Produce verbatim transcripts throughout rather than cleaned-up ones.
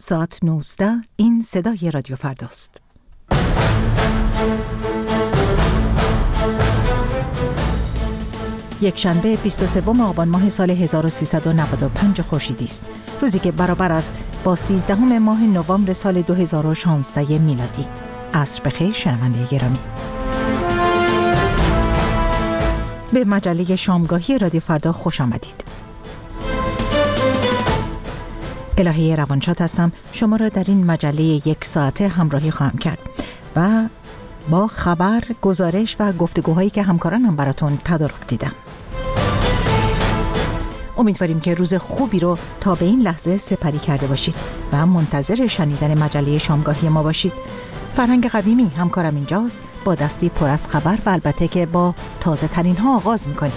ساعت نوزده. این صدای رادیو فرداست. یک شنبه بیست و سوم آبان ماه سال هزار و سیصد و نود و پنج خورشیدی است. روزی که برابر است با سیزدهم ماه نوامبر سال دو هزار و شانزده میلادی. عصر بخیر شنونده گرامی. به مجله شامگاهی رادیو فردا خوش آمدید. الهه روانشاد هستم. شما را در این مجله یک ساعته همراهی خواهم کرد و با خبر، گزارش و گفتگوهایی که همکارانم براتون تدارک دیدم. امیدواریم که روز خوبی رو تا به این لحظه سپری کرده باشید و منتظر شنیدن مجله شامگاهی ما باشید. فرهنگ قویمی همکارم اینجاست با دستی پر از خبر و البته که با تازه ترین ها آغاز میکنیم.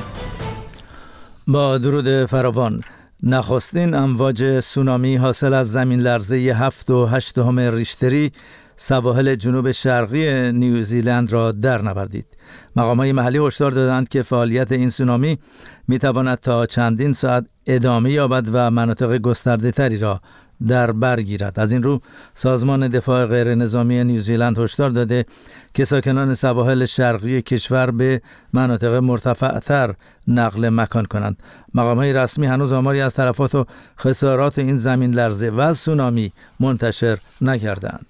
با درود فراوان. نخستین امواج سونامی حاصل از زمین لرزه هفت و هشتم ریشتری سواحل جنوب شرقی نیوزیلند را در نوردید. مقامات محلی هشدار دادند که فعالیت این سونامی میتواند تا چندین ساعت ادامه یابد و مناطق گسترده تری را در بر گیرد. از این رو سازمان دفاع غیر نظامی نیوزیلند هشدار داده که ساکنان سواحل شرقی کشور به مناطق مرتفع‌تر نقل مکان کنند. مقامات رسمی هنوز آماری از تلفات و خسارات این زمین لرزه و سونامی منتشر نکردند.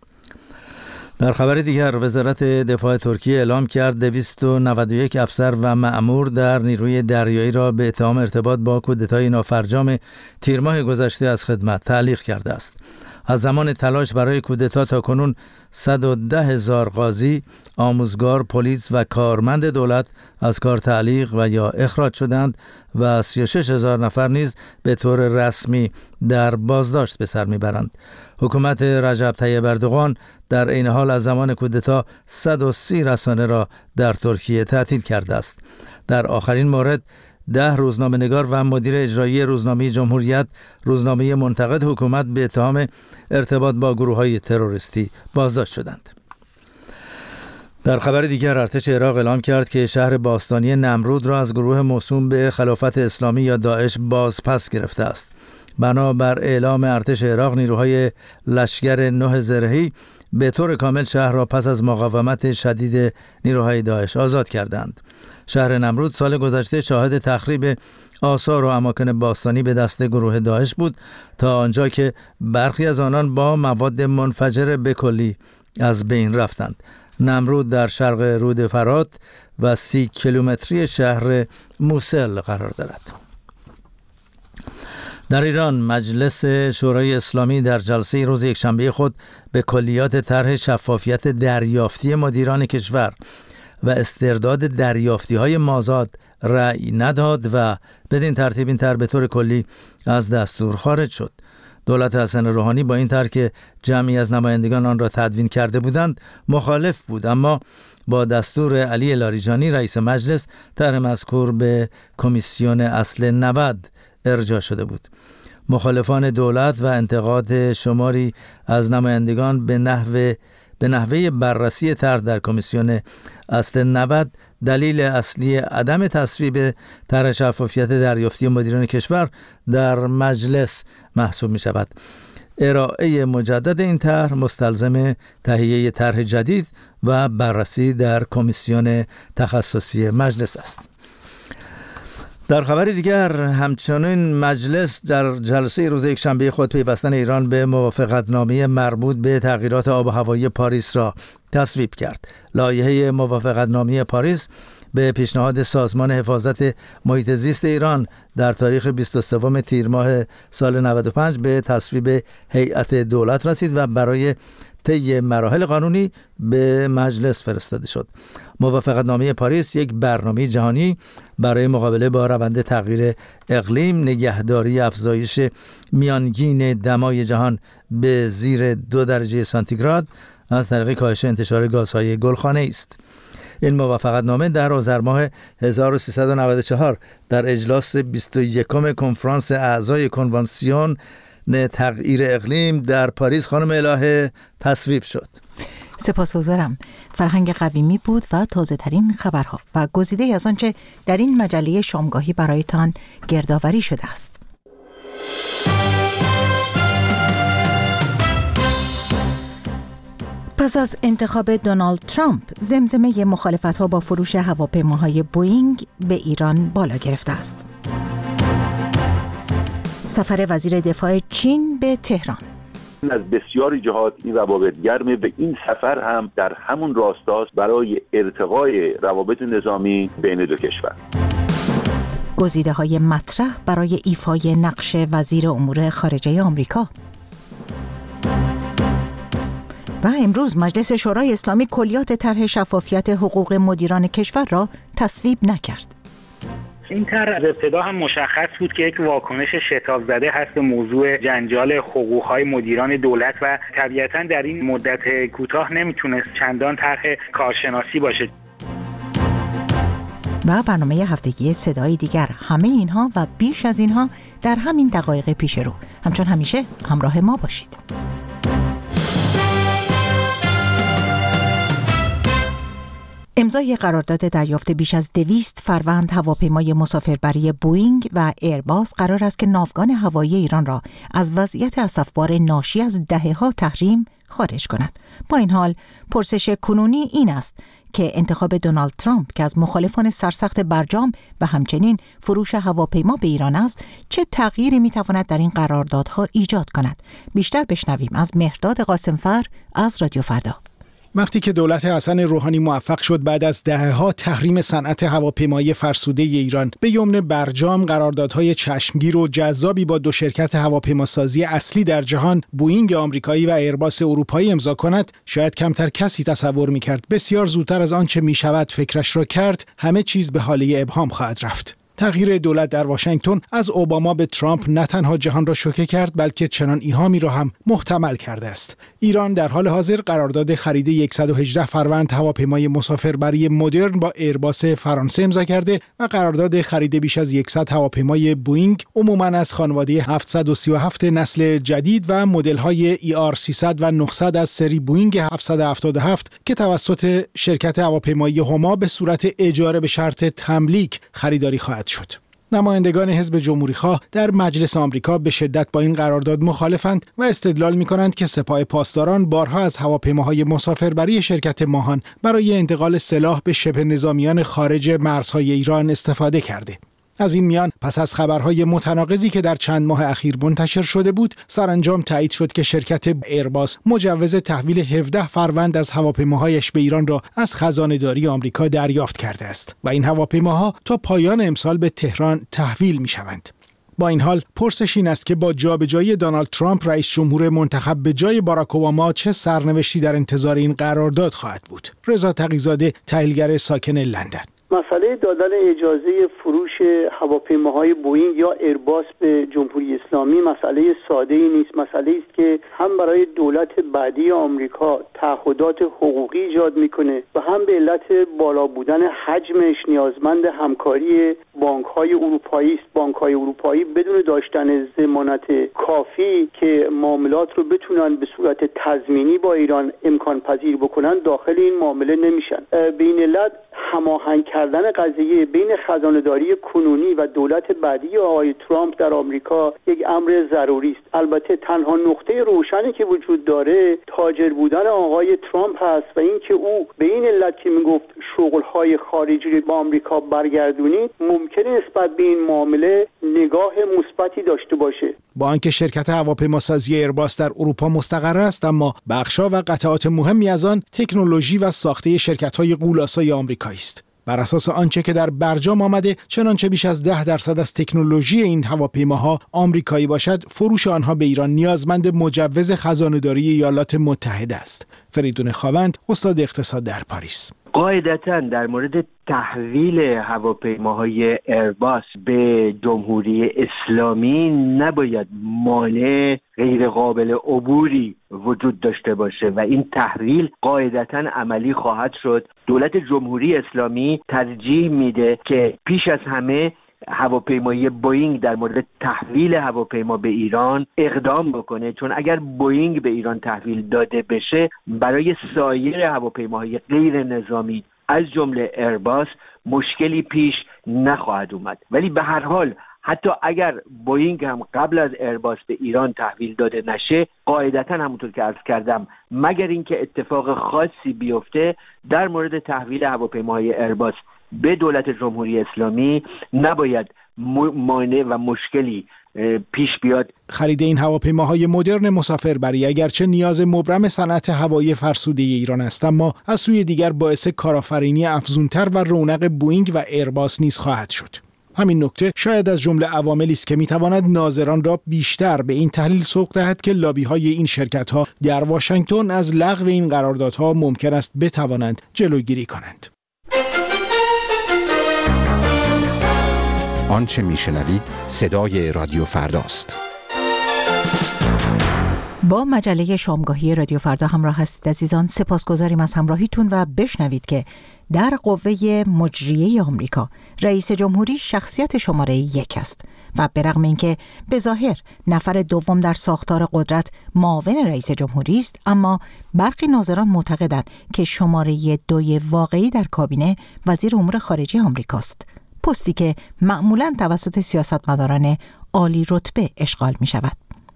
در خبر دیگر، وزارت دفاع ترکیه اعلام کرد دویست و نود و یک افسر و مأمور در نیروی دریایی را به اتهام ارتباط با کودتای نافرجام تیر ماه گذشته از خدمت تعلیق کرده است. از زمان تلاش برای کودتا تا کنون صد و ده هزار قاضی، آموزگار، پلیس و کارمند دولت از کار تعلیق و یا اخراج شدند و سی و شش هزار نفر نیز به طور رسمی در بازداشت به سر میبرند. حکومت رجب طیب اردوغان در این حال از زمان کودتا صد و سی رسانه را در ترکیه تعطیل کرده است. در آخرین مورد ده روزنامه‌نگار و مدیر اجرایی روزنامه جمهوریت، روزنامه منتقد حکومت، به اتهام ارتباط با گروه‌های تروریستی بازداشت شدند. در خبر دیگر، ارتش عراق اعلام کرد که شهر باستانی نمرود را از گروه موسوم به خلافت اسلامی یا داعش باز پس گرفته است. بنابر اعلام ارتش عراق، نیروهای لشکر نه زرهی به طور کامل شهر را پس از مقاومت شدید نیروهای داعش آزاد کردند. شهر نمرود سال گذشته شاهد تخریب آثار و اماکن باستانی به دست گروه داعش بود تا آنجا که برخی از آنان با مواد منفجره به کلی از بین رفتند. نمرود در شرق رود فرات و سی کیلومتری شهر موسل قرار دارد. در ایران، مجلس شورای اسلامی در جلسه روز یکشنبه خود به کلیات طرح شفافیت دریافتی مدیران کشور و استرداد دریافتی‌های مازاد رأی نداد و بدین ترتیب این طرح به طور کلی از دستور خارج شد. دولت حسن روحانی با این طرح که جمعی از نمایندگان آن را تدوین کرده بودند مخالف بود، اما با دستور علی لاریجانی رئیس مجلس طرح مذکور به کمیسیون اصل نود ارجاع شده بود. مخالفان دولت و انتقاد شماری از نمایندگان به نحوه به نحوه بررسی طرح در کمیسیون اصل نود دلیل اصلی عدم تصویب طرح شفافیت دریافتی مدیران کشور در مجلس محسوب می شود. ارائه مجدد این طرح مستلزم تهیه طرح جدید و بررسی در کمیسیون تخصصی مجلس است. در خبر دیگر، همچنین مجلس در جلسه روز یکشنبه خود پیوستن ایران به موافقتنامه مربوط به تغییرات آب و هوایی پاریس را تصویب کرد. لایحه موافقتنامه پاریس به پیشنهاد سازمان حفاظت محیط زیست ایران در تاریخ بیست و سوم تیر ماه سال نود و پنج به تصویب هیئت دولت رسید و برای طی مراحل قانونی به مجلس فرستاده شد. موافقتنامه پاریس یک برنامه جهانی برای مقابله با روند تغییر اقلیم، نگهداری افزایش میانگین دمای جهان به زیر دو درجه سانتیگراد از طریق کاهش انتشار گازهای گلخانه است. این موافقتنامه در آذر ماه هزار و سیصد و نود و چهار در اجلاس بیست و یکم کنفرانس اعضای کنوانسیون تغییر اقلیم در پاریس خانم الهه تصویب شد. سپاسگزارم. فرهنگ قویمی بود و تازه ترین خبرها و گزیده از آنچه در این مجله شامگاهی برایتان گردآوری شده است. پس از انتخاب دونالد ترامپ، زمزمه مخالفت‌ها با فروش هواپیماهای بوئینگ به ایران بالا گرفته است. سفر وزیر دفاع چین به تهران. از بسیاری جهات این روابط گرمه و این سفر هم در همون راستاست برای ارتقای روابط نظامی بین دو کشور. گزیده‌های مطرح برای ایفای نقش وزیر امور خارجه آمریکا. و امروز مجلس شورای اسلامی کلیات طرح شفافیت حقوق مدیران کشور را تصویب نکرد. این طرح از ابتدا هم مشخص بود که یک واکنش شتاب زده هست به موضوع جنجال حقوق‌های مدیران دولت و طبیعتاً در این مدت کوتاه نمیتونست چندان طرح کارشناسی باشه. و برنامه هفتگی صدای دیگر، همه اینها و بیش از اینها در همین دقایق پیش رو. همچون همیشه همراه ما باشید. امضای قرارداد دریافت بیش از دویست فروند هواپیمای مسافربری بوئینگ و ایرباس قرار است که ناوگان هوایی ایران را از وضعیت اسفبار ناشی از دهه‌ها تحریم خارج کند. با این حال پرسش کنونی این است که انتخاب دونالد ترامپ که از مخالفان سرسخت برجام و همچنین فروش هواپیما به ایران است، چه تغییری میتواند در این قراردادها ایجاد کند؟ بیشتر بشنویم از مهرداد قاسمفر از رادیو فردا. وقتی که دولت حسن روحانی موفق شد بعد از دهه‌ها تحریم صنعت هواپیمایی فرسوده ایران به یمن برجام قراردادهای چشمگیر و جذابی با دو شرکت هواپیماسازی اصلی در جهان، بوئینگ آمریکایی و ایرباس اروپایی امضا کند، شاید کمتر کسی تصور می‌کرد بسیار زودتر از آنچه می‌شود فکرش را کرد، همه چیز به حاله ابهام خواهد رفت. تغییر دولت در واشنگتن از اوباما به ترامپ نه تنها جهان را شوکه کرد، بلکه چنان ایهامی را هم محتمل کرده است. ایران در حال حاضر قرارداد خرید صد و هجده فروند هواپیمای مسافربری مدرن با ایرباس فرانسه امضا کرده و قرارداد خرید بیش از صد هواپیمای بوئینگ، عموماً از خانواده هفتصد و سی و هفت نسل جدید و مدل‌های ای آر سیصد و نهصد از سری بوئینگ هفتصد و هفتاد و هفت که توسط شرکت هواپیمایی هما به صورت اجاره به شرط تملیک خریداری خواهد شد. نمایندگان حزب جمهوری‌خواه در مجلس آمریکا به شدت با این قرارداد مخالفند و استدلال می‌کنند که سپاه پاسداران بارها از هواپیماهای مسافربری شرکت ماهان برای انتقال سلاح به شبه نظامیان خارج مرزهای ایران استفاده کرده. از این میان پس از خبرهای متناقضی که در چند ماه اخیر منتشر شده بود، سرانجام تایید شد که شرکت ایرباس مجوز تحویل هفده فروند از هواپیماهایش به ایران را از خزانه‌داری آمریکا دریافت کرده است و این هواپیماها تا پایان امسال به تهران تحویل می‌شوند. با این حال پرسش این است که با جابجایی دونالد ترامپ رئیس جمهور منتخب به جای باراک اوباما چه سرنوشتی در انتظار این قرارداد خواهد بود. رضا تقی‌زاده، تحلیلگر ساکن لندن: مسئله دادن اجازه فروش هواپیماهای بوئینگ یا ایرباس به جمهوری اسلامی مسئله ساده‌ای نیست. مسئله است که هم برای دولت بعدی آمریکا تعهدات حقوقی ایجاد میکنه و هم به علت بالا بودن حجمش نیازمند همکاری بانک‌های اروپایی است. بانک‌های اروپایی بدون داشتن ضمانت کافی که معاملات رو بتونن به صورت تضمینی با ایران امکان پذیر بکنن داخل این معامله نمیشن. به این علت هماهنگ کردن قضیه بین خزانه‌داری کنونی و دولت بعدی آقای ترامپ در آمریکا یک امر ضروری است. البته تنها نقطه روشنی که وجود داره تاجر بودن آقای ترامپ هست و اینکه او به این علت که میگفت شغل‌های خارجی رو با آمریکا برگردونید ممکنه نسبت به این معامله نگاه مثبتی داشته باشه. با آنکه شرکت هواپیماسازی ایرباس در اروپا مستقر است، اما بخش‌ها و قطعات مهمی از آن تکنولوژی و ساخته شرکت‌های غول‌آسای آمریکایی است. بر اساس آنچه که در برجام آمده، چنانچه بیش از ده درصد از تکنولوژی این هواپیماها آمریکایی باشد، فروش آنها به ایران نیازمند مجوز خزانه‌داری ایالات متحده است. فریدون خاوند، استاد اقتصاد در پاریس: قاعدتاً در مورد تحویل هواپیماهای ایرباس به جمهوری اسلامی نباید مانع غیر قابل عبوری وجود داشته باشه و این تحویل قاعدتاً عملی خواهد شد. دولت جمهوری اسلامی ترجیح میده که پیش از همه هواپیمایی بوئینگ در مورد تحویل هواپیما به ایران اقدام بکنه، چون اگر بوئینگ به ایران تحویل داده بشه برای سایر هواپیماهای غیر نظامی از جمله ایرباس مشکلی پیش نخواهد اومد. ولی به هر حال حتی اگر بوئینگ هم قبل از ایرباس به ایران تحویل داده نشه، قاعدتاً همونطور که عرض کردم مگر اینکه اتفاق خاصی بیفته در مورد تحویل هواپیماهای ایرباس به دولت جمهوری اسلامی نباید مانع و مشکلی پیش بیاد. خرید این هواپیماهای مدرن مسافربری اگرچه نیاز مبرم صنعت هوایی فرسوده ایران است، اما از سوی دیگر باعث کارآفرینی افزونتر و رونق بوئینگ و ایرباس نیز خواهد شد. همین نکته شاید از جمله عواملی است که میتواند ناظران را بیشتر به این تحلیل سوق دهد که لابی‌های این شرکت‌ها در واشنگتن از لغو این قراردادها ممکن است بتوانند جلوگیری کنند. آنچه میشنوید صدای رادیو فرداست. با مجله شامگاهی رادیو فردا همراه هستید عزیزان. سپاسگزاریم از همراهیتون و بشنوید که در قوه مجریه آمریکا رئیس جمهوری شخصیت شماره یک است و به رغم اینکه به ظاهر نفر دوم در ساختار قدرت معاون رئیس جمهوری است، اما برخی ناظران معتقدند که شماره دوی واقعی در کابینه وزیر امور خارجه آمریکاست، پستی که معمولاً توسط سیاستمداران عالی رتبه اشغال می شود.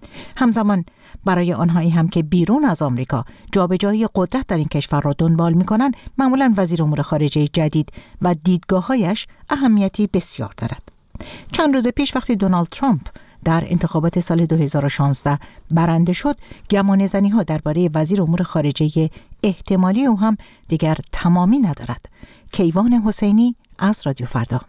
همزمان برای آنهایی هم که بیرون از آمریکا جابجایی قدرت در این کشور را دنبال می کنند، معمولاً وزیر امور خارجه جدید و دیدگاه‌هایش اهمیتی بسیار دارد. چند روز پیش وقتی دونالد ترامپ در انتخابات سال دو هزار و شانزده برنده شد، گمانه‌زنی‌ها درباره وزیر امور خارجه احتمالی او هم دیگر تمامی ندارد. کیوان حسینی از رادیو فردا.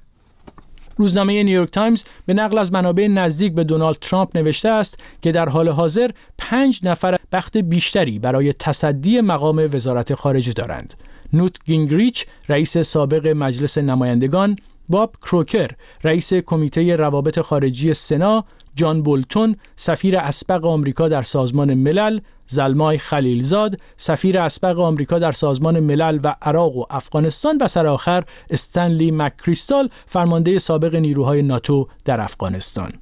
روزنامه نیویورک تایمز به نقل از منابع نزدیک به دونالد ترامپ نوشته است که در حال حاضر پنج نفر بخت بیشتری برای تصدی مقام وزارت خارجه دارند: نوت گینگریچ، رئیس سابق مجلس نمایندگان، باب کروکر، رئیس کمیته روابط خارجی سنا، جان بولتون، سفیر اسبق آمریکا در سازمان ملل، زلمای خلیلزاد، سفیر اسبق آمریکا در سازمان ملل و عراق و افغانستان و سرآخر استنلی مک‌کریستال، فرمانده سابق نیروهای ناتو در افغانستان.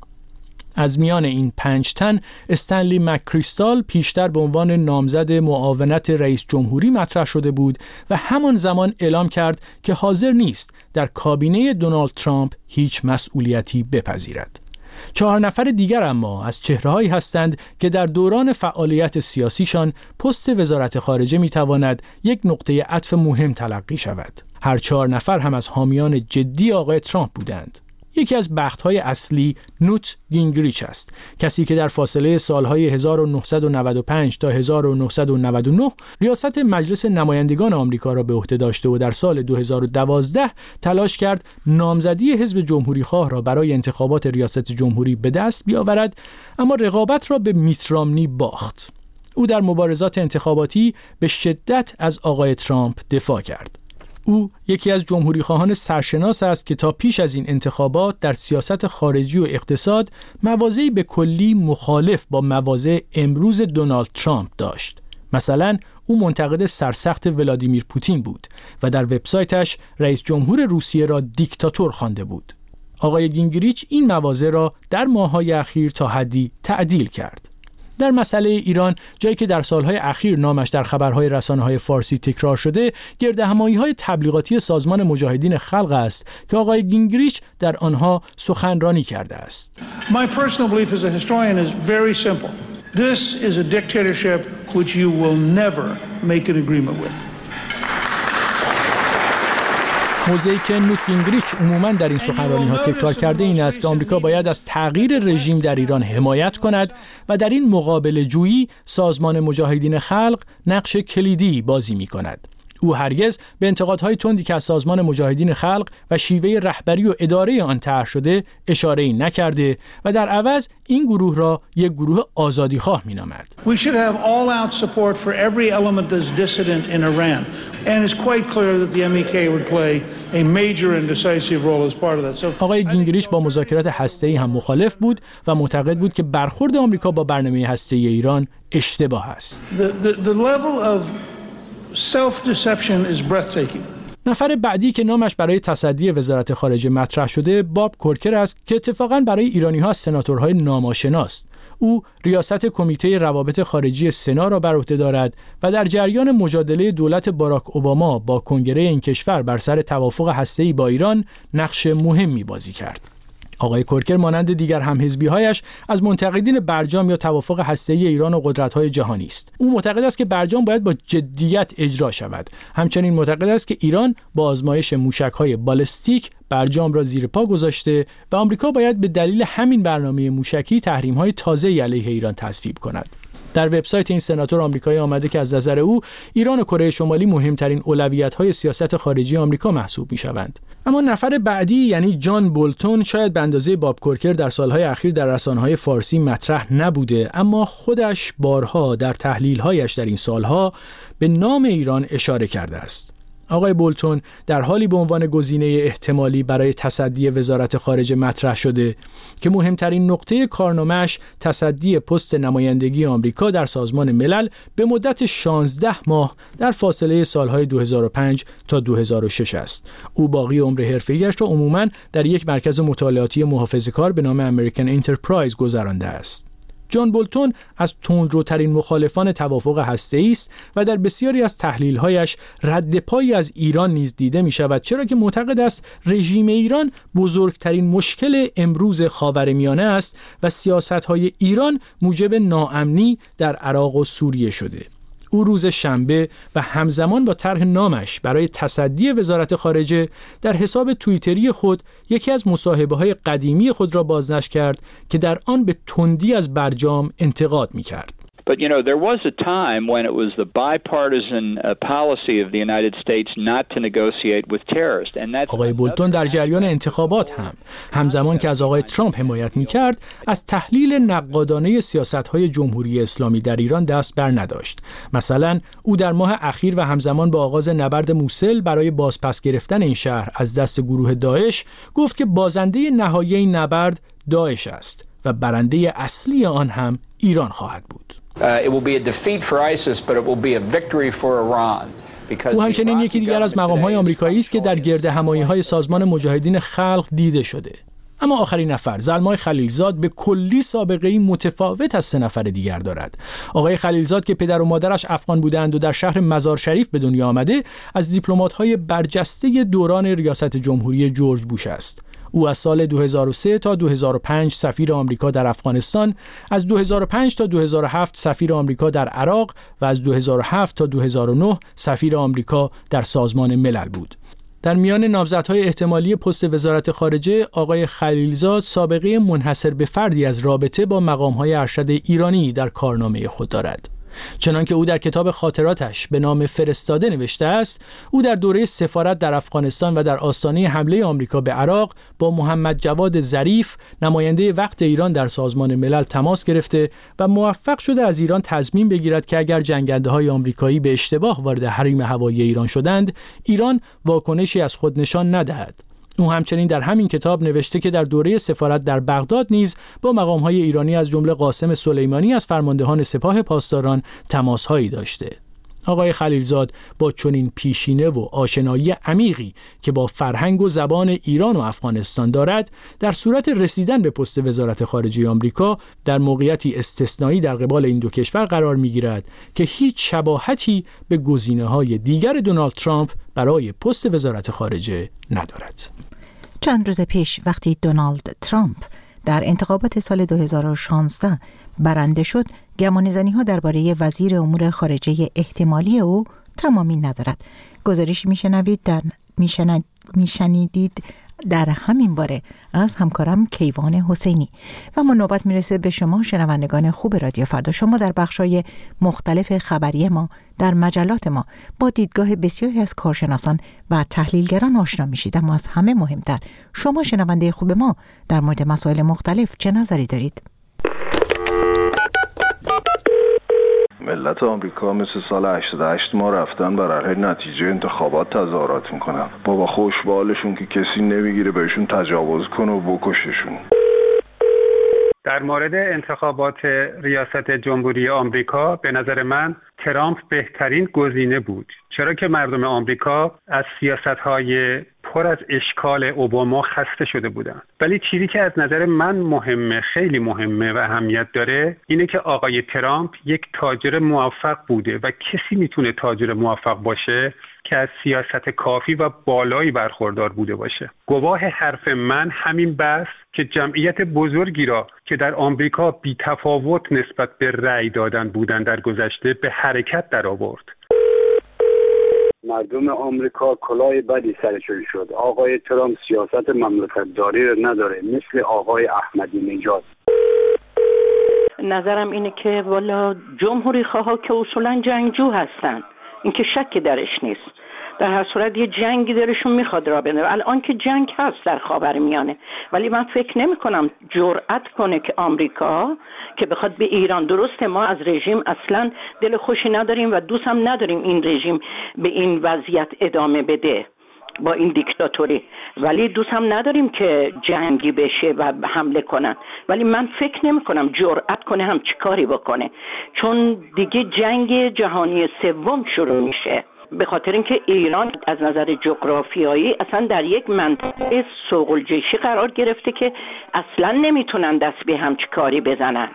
از میان این پنج تن استنلی مک‌کریستال پیشتر به عنوان نامزد معاونت رئیس جمهوری مطرح شده بود و همان زمان اعلام کرد که حاضر نیست در کابینه دونالد ترامپ هیچ مسئولیتی بپذیرد. چهار نفر دیگر اما از چهره‌هایی هستند که در دوران فعالیت سیاسیشان پست وزارت خارجه می‌تواند یک نقطه عطف مهم تلقی شود. هر چهار نفر هم از حامیان جدی آقای ترامپ بودند. یکی از بخت‌های اصلی نوت گینگریچ است، کسی که در فاصله سال‌های هزار و نهصد و نود و پنج تا هزار و نهصد و نود و نه ریاست مجلس نمایندگان آمریکا را به عهده داشته و در سال دو هزار و دوازده تلاش کرد نامزدی حزب جمهوری‌خواه را برای انتخابات ریاست جمهوری به دست بیاورد، اما رقابت را به میت رامنی باخت. او در مبارزات انتخاباتی به شدت از آقای ترامپ دفاع کرد. او یکی از جمهوری‌خواهان سرشناس است که تا پیش از این انتخابات در سیاست خارجی و اقتصاد مواضعی به کلی مخالف با مواضع امروز دونالد ترامپ داشت. مثلا او منتقد سرسخت ولادیمیر پوتین بود و در وبسایتش رئیس جمهور روسیه را دیکتاتور خوانده بود. آقای گینگریچ این مواضع را در ماه‌های اخیر تا حدی تعدیل کرد. در مسئله ایران، جایی که در سالهای اخیر نامش در خبرهای رسانه‌های فارسی تکرار شده، گردهمایی‌های تبلیغاتی سازمان مجاهدین خلق است که آقای گینگریچ در آنها سخنرانی کرده است. My personal belief as a historian is very simple. This is a dictatorship which you will never make an agreement with. موضعی که نوت گینگریچ عموماً در این سخنرانی‌ها تکرار کرده این است که آمریکا باید از تغییر رژیم در ایران حمایت کند و در این مقابله جویی سازمان مجاهدین خلق نقش کلیدی بازی می‌کند. او هرگز به انتقادهای تندی که از سازمان مجاهدین خلق و شیوه رهبری و اداره آن طرح شده اشاره‌ای نکرده و در عوض این گروه را یک گروه آزادیخواه می‌نامد. We should have all-out support for every element that's dissident in Iran, and it's quite clear that the ام ای کی would play a major and decisive role as part of that. So آقای گینگریچ با مذاکرات هسته‌ای هم مخالف بود و معتقد بود که برخورد آمریکا با برنامه هسته‌ای ایران اشتباه است. The, the, the level of self-deception is breathtaking. نفر بعدی که نامش برای تصدی وزارت خارجه مطرح شده باب کورکر است که اتفاقاً برای ایرانی‌ها از سناتورهای ناماشناست. او ریاست کمیته روابط خارجی سنا را بر عهده دارد و در جریان مجادله دولت باراک اوباما با کنگره این کشور بر سر توافق هسته‌ای با ایران نقش مهمی بازی کرد. آقای کورکر مانند دیگر همحزبی‌هایش از منتقدین برجام یا توافق هسته‌ای ایران و قدرت‌های جهانی است. او معتقد است که برجام باید با جدیت اجرا شود. همچنین معتقد است که ایران با آزمایش موشک‌های بالستیک برجام را زیر پا گذاشته و آمریکا باید به دلیل همین برنامه موشکی تحریم‌های تازه‌ای علیه ایران تصویب کند. در وبسایت این سناتور آمریکایی آمده که از نظر او ایران و کره شمالی مهمترین اولویت‌های سیاست خارجی آمریکا محسوب می‌شوند. اما نفر بعدی یعنی جان بولتون شاید به اندازه باب کورکر در سالهای اخیر در رسانه‌های فارسی مطرح نبوده، اما خودش بارها در تحلیل‌هایش در این سالها به نام ایران اشاره کرده است. آقای بولتون در حالی به عنوان گزینه احتمالی برای تصدی وزارت خارجه مطرح شده که مهمترین نقطه کارنامه‌اش تصدی پست نمایندگی آمریکا در سازمان ملل به مدت شانزده ماه در فاصله سالهای دو هزار و پنج تا دو هزار و شش است. او باقی عمر حرفه‌ایش را عموماً در یک مرکز مطالعاتی محافظه‌کار به نام امریکن انترپرایز گذرانده است. جان بولتون از تندروترین مخالفان توافق هسته‌ای است و در بسیاری از تحلیل‌هایش رد پایی از ایران نیز دیده می‌شود، چرا که معتقد است رژیم ایران بزرگترین مشکل امروز خاورمیانه است و سیاست‌های ایران موجب ناامنی در عراق و سوریه شده. او روز شنبه و همزمان با طرح نامش برای تصدی وزارت خارجه در حساب توییتری خود یکی از مصاحبه‌های قدیمی خود را بازنشر کرد که در آن به تندی از برجام انتقاد می‌کرد. But, you know, there was a time when it was the bipartisan uh, policy of the United States not to negotiate with terrorists. And that's آقای بولتون در جریان انتخابات هم همزمان که از آقای ترامپ حمایت می‌کرد، از تحلیل نقادانه سیاست‌های جمهوری اسلامی در ایران دست بر نداشت. مثلا او در ماه اخیر و همزمان با آغاز نبرد موصل برای بازپس گرفتن این شهر از دست گروه داعش گفت که بازنده نهایی این نبرد داعش است و برنده اصلی آن هم ایران خواهد بود. او همچنین یکی دیگر از مقام‌های آمریکایی است که در گرد همایی‌های سازمان مجاهدین خلق دیده شده. اما آخرین نفر، زلمای خلیلزاد، به کلی سابقه‌ای متفاوت از سه نفر دیگر دارد. آقای خلیلزاد که پدر و مادرش افغان بودند و در شهر مزار شریف به دنیا آمده، از دیپلمات‌های برجسته دوران ریاست جمهوری جورج بوش است. او از سال دو هزار و سه تا دو هزار و پنج سفیر آمریکا در افغانستان، از دو هزار و پنج تا دو هزار و هفت سفیر آمریکا در عراق و از دو هزار و هفت تا دو هزار و نه سفیر آمریکا در سازمان ملل بود. در میان نامزدهای احتمالی پست وزارت خارجه، آقای خلیلزاد سابقه منحصر به فردی از رابطه با مقام‌های ارشد ایرانی در کارنامه خود دارد. چنانکه او در کتاب خاطراتش به نام فرستاده نوشته است، او در دوره سفارت در افغانستان و در آستانه حمله آمریکا به عراق با محمد جواد ظریف، نماینده وقت ایران در سازمان ملل، تماس گرفته و موفق شده از ایران تضمین بگیرد که اگر جنگنده‌های آمریکایی به اشتباه وارد حریم هوایی ایران شدند، ایران واکنشی از خود نشان ندهد. او همچنین در همین کتاب نوشته که در دوره سفارت در بغداد نیز با مقام‌های ایرانی از جمله قاسم سلیمانی از فرماندهان سپاه پاسداران تماس‌هایی داشته. آقای خلیلزاد با چنین پیشینه و آشنایی عمیقی که با فرهنگ و زبان ایران و افغانستان دارد، در صورت رسیدن به پست وزارت خارجه آمریکا در موقعیتی استثنایی در قبال این دو کشور قرار می‌گیرد که هیچ شباهتی به گزینه‌های دیگر دونالد ترامپ برای پست وزارت خارجه ندارد. چند روز پیش وقتی دونالد ترامپ در انتخابات سال دو هزار و شانزده برنده شد، گمانه‌زنی ها درباره وزیر امور خارجه احتمالی او تمامی ندارد. گزارشی میشنوید در میشنید میشنیدید در همین باره از همکارم کیوان حسینی. و ما نوبت میرسه به شما شنوندگان خوب رادیو فردا. شما در بخشای مختلف خبری ما در مجلات ما با دیدگاه بسیاری از کارشناسان و تحلیلگران آشنا میشید، اما از همه مهمتر شما شنونده خوب ما در مورد مسائل مختلف چه نظری دارید؟ ملت آمریکا مثل سال هشتاد و هشت ما رفتن بر علیه نتیجه انتخابات تظاهرات میکنن. بابا خوشبالشون که کسی نمیگیره بهشون تجاوز کنه و بکششون. در مورد انتخابات ریاست جمهوری آمریکا به نظر من ترامپ بهترین گزینه بود، چرا که مردم آمریکا از سیاست‌های پر از اشکال اوباما خسته شده بودن. ولی چیزی که از نظر من مهمه، خیلی مهمه و اهمیت داره، اینه که آقای ترامپ یک تاجر موفق بوده و کسی میتونه تاجر موفق باشه که از سیاست کافی و بالایی برخوردار بوده باشه. گواه حرف من همین بس که جمعیت بزرگی را که در آمریکا بی تفاوت نسبت به رأی دادن بودن در گذشته به حرکت در آورد. مردم آمریکا کلاه بدی سرشون شد. آقای ترامپ سیاست مملکت داری رو نداره، مثل آقای احمدی نژاد. نظرم اینه که والا جمهوری خواها که اصولا جنگجو هستن، این که شکی درش نیست. در هر صورت یه جنگی درشون میخواد را بنده. الان که جنگ هست در خاورمیانه، ولی من فکر نمی کنم جرأت کنه که آمریکا که بخواد به ایران، درسته ما از رژیم اصلا دل خوشی نداریم و دوست هم نداریم این رژیم به این وضعیت ادامه بده با این دیکتاتوری، ولی دوست هم نداریم که جنگی بشه و حمله کنن. ولی من فکر نمی کنم جرأت کنه هم چیکاری بکنه، چون دیگه جنگ جهانی سوم شروع میشه، به خاطر اینکه ایران از نظر جغرافیایی اصلا در یک منطقه ثقل‌جیشی قرار گرفته که اصلا نمیتونن دست به هم چیکاری بزنن.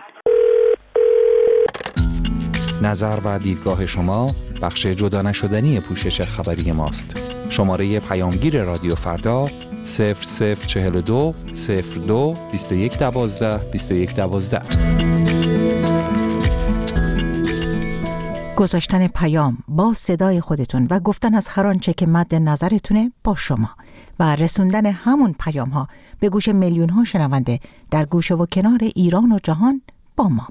نظر و دیدگاه شما بخش جدا نشدنی پوشش خبری ماست. شماره پیامگیر رادیو فردا صفر صفر چهل و دو صفر دو بیست و یک دوازده بیست و یک دوازده. گذاشتن پیام با صدای خودتون و گفتن از هر آنچه که مد نظرتونه با شما و رسوندن همون پیام ها به گوش میلیون ها شنونده در گوشه و کنار ایران و جهان با ما.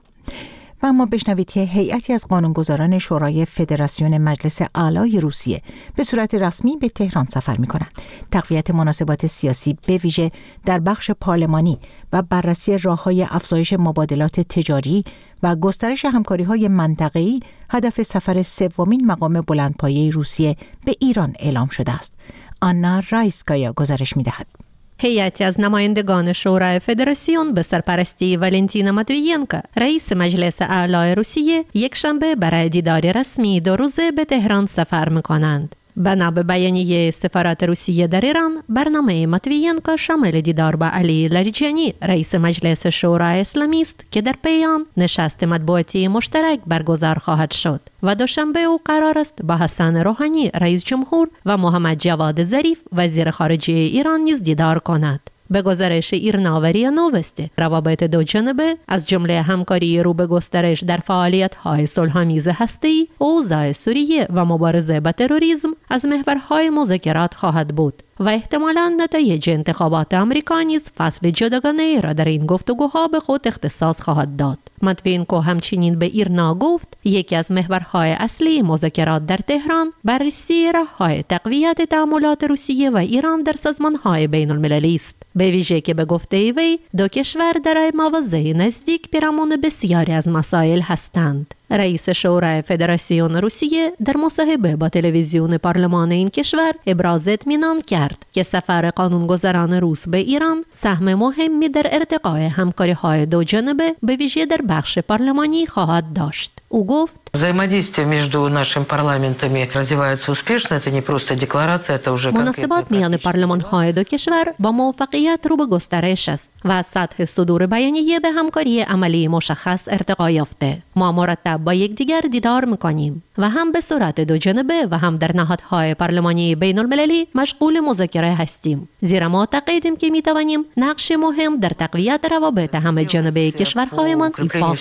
و اما بشنوید که هیئتی از قانونگذاران شورای فدراسیون مجلس اعلای روسیه به صورت رسمی به تهران سفر می‌کنند. تقویت مناسبات سیاسی به ویژه در بخش پارلمانی و بررسی راه‌های افزایش مبادلات تجاری و گسترش همکاری‌های منطقه‌ای هدف سفر سومین مقام بلندپایه روسیه به ایران اعلام شده است. آنا رایسکایا گزارش می‌دهد. هیئتی از نمایندگان شورای فدراسیون به سرپرستی والنتینا ماتویینکا رئیس مجلس اعلی روسیه یک شنبه برای دیداری رسمی دو روزه به تهران سفر می‌کنند. بنا به بیانیه سفارت روسیه در ایران، برنامه ماتویینکا شامل دیدار با علی لاریجانی رئیس مجلس شورای اسلامی است که در پی آن نشست مطبوعاتی مشترک برگزار خواهد شد و دوشنبه او قرار است با حسن روحانی رئیس جمهور و محمد جواد ظریف وزیر خارجه ایران نیز دیدار کند. به گزارش ایرنا نووستی، روابط دو جانبه از جمله همکاری رو به گسترش در فعالیت‌های صلح‌آمیز هسته‌ای، اوضاع سوریه و مبارزه با تروریسم از محورهای مذاکرات خواهد بود و احتمالاً نتایج انتخابات آمریکا نیز فصل جداگانه‌ای را در این گفتگوها به خود اختصاص خواهد داد. ماتویینکو همچنین به ایرنا گفت یکی از محورهای اصلی مذاکرات در تهران بررسی راه‌های تقویت تعاملات روسیه و ایران در سازمان‌های بین‌المللی است، به ویژه که به گفته وی دو کشور در مواضع نزدیک پیرامون بسیاری از مسائل هستند. رئیس شورای فدراسیون روسیه در مصاحبه با تلویزیون پارلمان این کشور ابراز اطمینان کرد که سفر قانونگذاران روس به ایران سهم مهمی در ارتقاء همکاری‌های دو جانبه به ویژه در بخش پارلمانی خواهد داشت. او گفت взаимодействие между нашими парламентами развивается успешно, это не просто декларация, это уже مناسبات میان پارلمان‌های دو کشور با موفقیت رو به گسترش است و از سطح صدور بیانیه به همکاری عملی مشخص ارتقا یافته. ما مرتب با یکدیگر دیدار می‌کنیم و هم به صورت دو جانبه و هم در نهادهای پارلمانی بین‌المللی مشغول مذاکره هستیم، زیرا معتقدیم که می‌توانیم نقش مهم در تقویت روابط همه جانبه کشورهایمان ایفا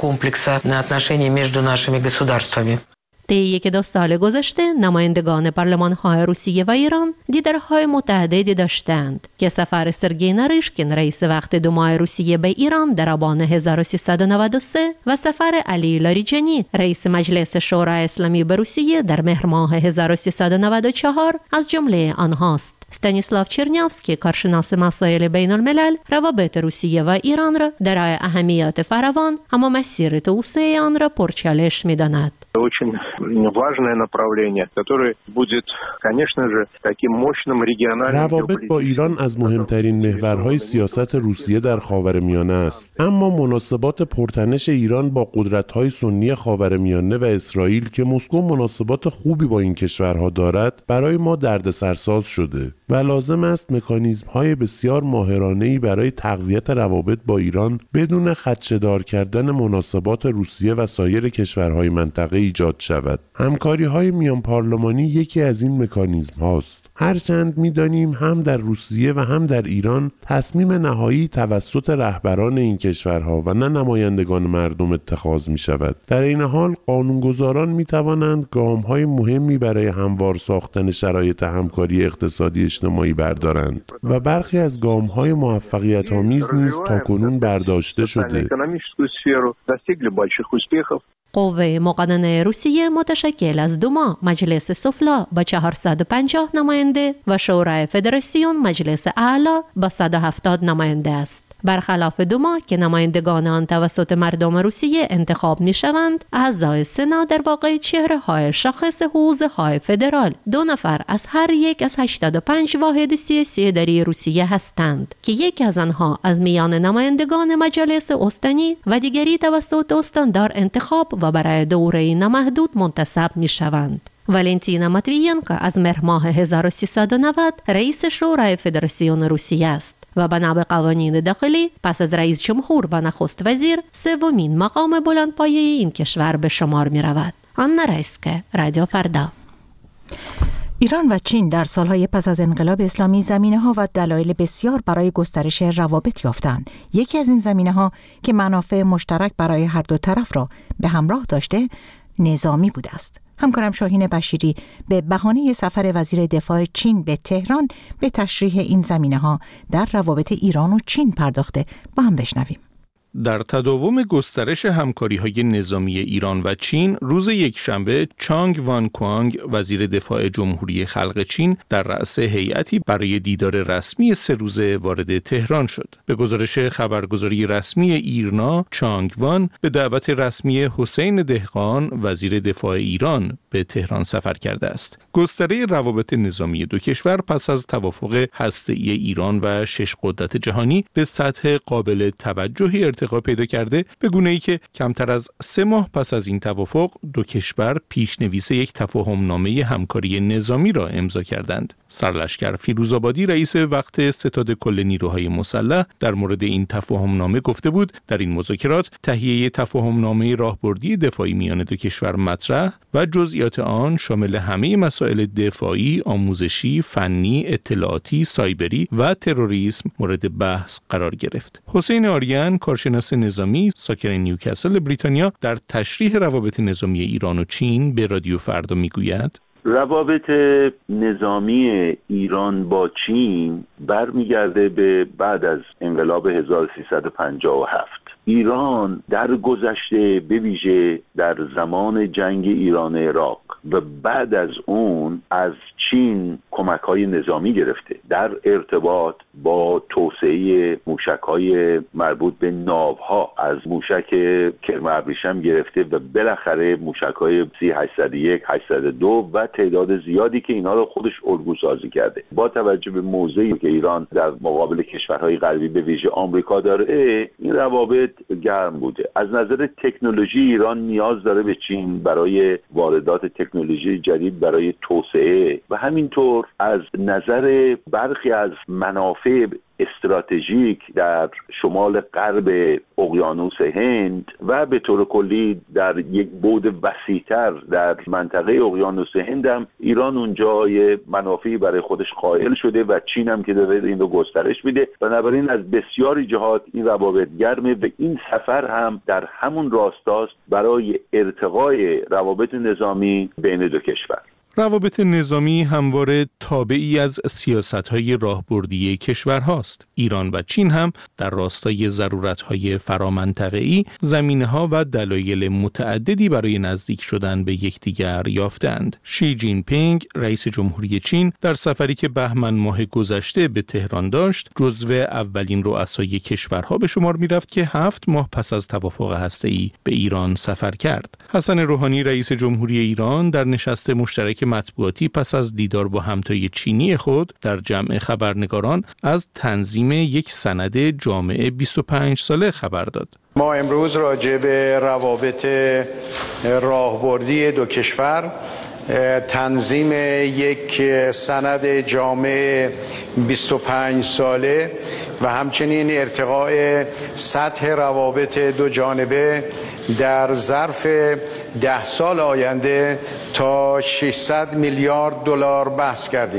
کنیم. между нашими государствами. طی یک دو سال گذشته نمایندگان پارلمان‌های روسیه و ایران دیدارهای متعددی داشتند که سفر سرگئی ناریشکین رئیس وقت دومای روسیه به ایران در آبان هزار و سیصد و نود و سه و سفر علی لاریجانی رئیس مجلس شورای اسلامی به روسیه در مهر ماه هزار و سیصد و نود و چهار از جمله آنهاست. استانیسلاو چرنیافسکی کارشناس مسائل بین الملل روابط روسیه و ایران را دارای اهمیت فراوان اما مسیر توسعه آن را پرچالش می‌داند. важное направление, которое будет, конечно же, таким мощным региональным. روابط با ایران از مهمترین محورهای سیاست روسیه در خاورمیانه است. اما مناسبات پرتنش ایران با قدرت‌های سنی خاورمیانه و اسرائیل که مسکو مناسبات خوبی با این کشورها دارد، برای ما دردسرساز شده و لازم است مکانیزم‌های بسیار ماهرانه‌ای برای تقویت روابط با ایران بدون خدشه‌دار کردن مناسبات روسیه و سایر کشورهای منطقه ایجاد شود. همکاری‌های میان پارلمانی یکی از این مکانیزم هاست. هرچند می‌دانیم هم در روسیه و هم در ایران تصمیم نهایی توسط رهبران این کشورها و نه نمایندگان مردم اتخاذ می‌شود. در این حال قانونگذاران می‌توانند گام‌های مهمی برای هموار ساختن شرایط همکاری اقتصادی اجتماعی بردارند و برخی از گام‌های موفقیت‌آمیز نیز تاکنون برداشته شده. قوه مقننه روسیه متشکل از دوما مجلس سفلا با چهارصد و پنجاه نماینده و شورای فدراسیون مجلس اعلی با صد و هفتاد نماینده است. برخلاف دوما که نمایندگان آن توسط مردم روسیه انتخاب می شوند، اعضای سنا در واقع چهره های شاخص حوزه های فدرال، دو نفر از هر یک از هشتاد و پنج واحد سیاسی اداری روسیه هستند که یکی از آنها از میان نمایندگان مجلس استانی و دیگری توسط استاندار انتخاب و برای دوره نامحدود منتصب می شوند. والنتینا ماتویینکا از مهر ماه هزار و سیصد و نود رئیس شورای فدراسیون روسیه است و بنا به قوانین داخلی پس از رئیس جمهور و نخست وزیر سومین مقام بلندپایه این کشور به شمار می رود. آنا رایسکه، رادیو فردا. ایران و چین در سالهای پس از انقلاب اسلامی زمینه‌ها و دلایل بسیار برای گسترش روابط یافتند. یکی از این زمینه‌ها که منافع مشترک برای هر دو طرف را به همراه داشته، نظامی بوده است. همکارم شاهین بشیری به بهانه سفر وزیر دفاع چین به تهران به تشریح این زمینه‌ها در روابط ایران و چین پرداخته. با هم بشنویم. در تداوم گسترش همکاری‌های نظامی ایران و چین، روز یکشنبه چانگ وان کوانگ، وزیر دفاع جمهوری خلق چین، در رأس هیئتی برای دیدار رسمی سه روزه وارد تهران شد. به گزارش خبرگزاری رسمی ایرنا، چانگ وان به دعوت رسمی حسین دهقان، وزیر دفاع ایران، به تهران سفر کرده است. گستره روابط نظامی دو کشور پس از توافق هسته‌ای ایران و شش قدرت جهانی به سطح قابل توجهی ارتقا پیدا کرده، به گونه‌ای که کمتر از سه ماه پس از این توافق دو کشور پیشنویس یک تفاهمنامه همکاری نظامی را امضا کردند. سرلشکر فیروزآبادی، رئیس وقت ستاد کل نیروهای مسلح، در مورد این تفاهمنامه گفته بود در این مذاکرات تهیه تفاهمنامه راهبردی دفاعی میان دو کشور مطرح و جزئیات آن شامل همه مسائل دفاعی، آموزشی، فنی، اطلاعاتی، سایبری و تروریسم مورد بحث قرار گرفت. حسین آریان، کارشناس نظامی ساکن نیوکاسل بریتانیا، در تشریح روابط نظامی ایران و چین به رادیو فردا میگوید: روابط نظامی ایران با چین برمیگرده به بعد از انقلاب هزار و سیصد و پنجاه و هفت. ایران در گذشته، به ویژه در زمان جنگ ایران عراق و بعد از اون، از چین کمک‌های نظامی گرفته در ارتباط با توسعه موشک‌های مربوط به ناوها، از موشک کرم ابریشم گرفته و بالاخره موشک‌های سی هشتصد و یک، هشتصد و دو و تعداد زیادی که اینا رو خودش الگو سازی کرده. با توجه به موضعی که ایران در مقابل کشورهای غربی به ویژه آمریکا داره، این روابط گرم بوده. از نظر تکنولوژی ایران نیاز داره به چین برای واردات تکنولوژی جدید برای توسعه و همینطور از نظر برخی از منافع استراتژیک در شمال غرب اقیانوس هند و به طور کلی در یک بعد وسیع‌تر در منطقه اقیانوس هند هم ایران اونجا یه منافعی برای خودش قائل شده و چین هم که داره این رو گسترش میده. بنابراین از بسیاری جهات این روابط گرمه و این سفر هم در همون راستاست برای ارتقای روابط نظامی بین دو کشور. روابط نظامی همواره تابعی از سیاست‌های راهبردی کشورهاست. ایران و چین هم در راستای ضرورت‌های فرامنطقه‌ای زمینه‌ها و دلایل متعددی برای نزدیک شدن به یکدیگر یافتند. شی جین پینگ، رئیس جمهوری چین، در سفری که بهمن ماه گذشته به تهران داشت، جزو اولین رؤسای کشورها به شمار می‌رفت که هفت ماه پس از توافق هسته‌ای به ایران سفر کرد. حسن روحانی، رئیس جمهوری ایران، در نشست مشترک مطبوعاتی پس از دیدار با همتای چینی خود در جمع خبرنگاران از تنظیم یک سند جامع بیست و پنج ساله خبر داد. ما امروز راجع به روابط راهبردی دو کشور، تنظیم یک سند جامع بیست و پنج ساله و همچنین ارتقاء سطح روابط دو جانبه در ظرف ده سال آینده تا ششصد میلیارد دلار بحث کردیم.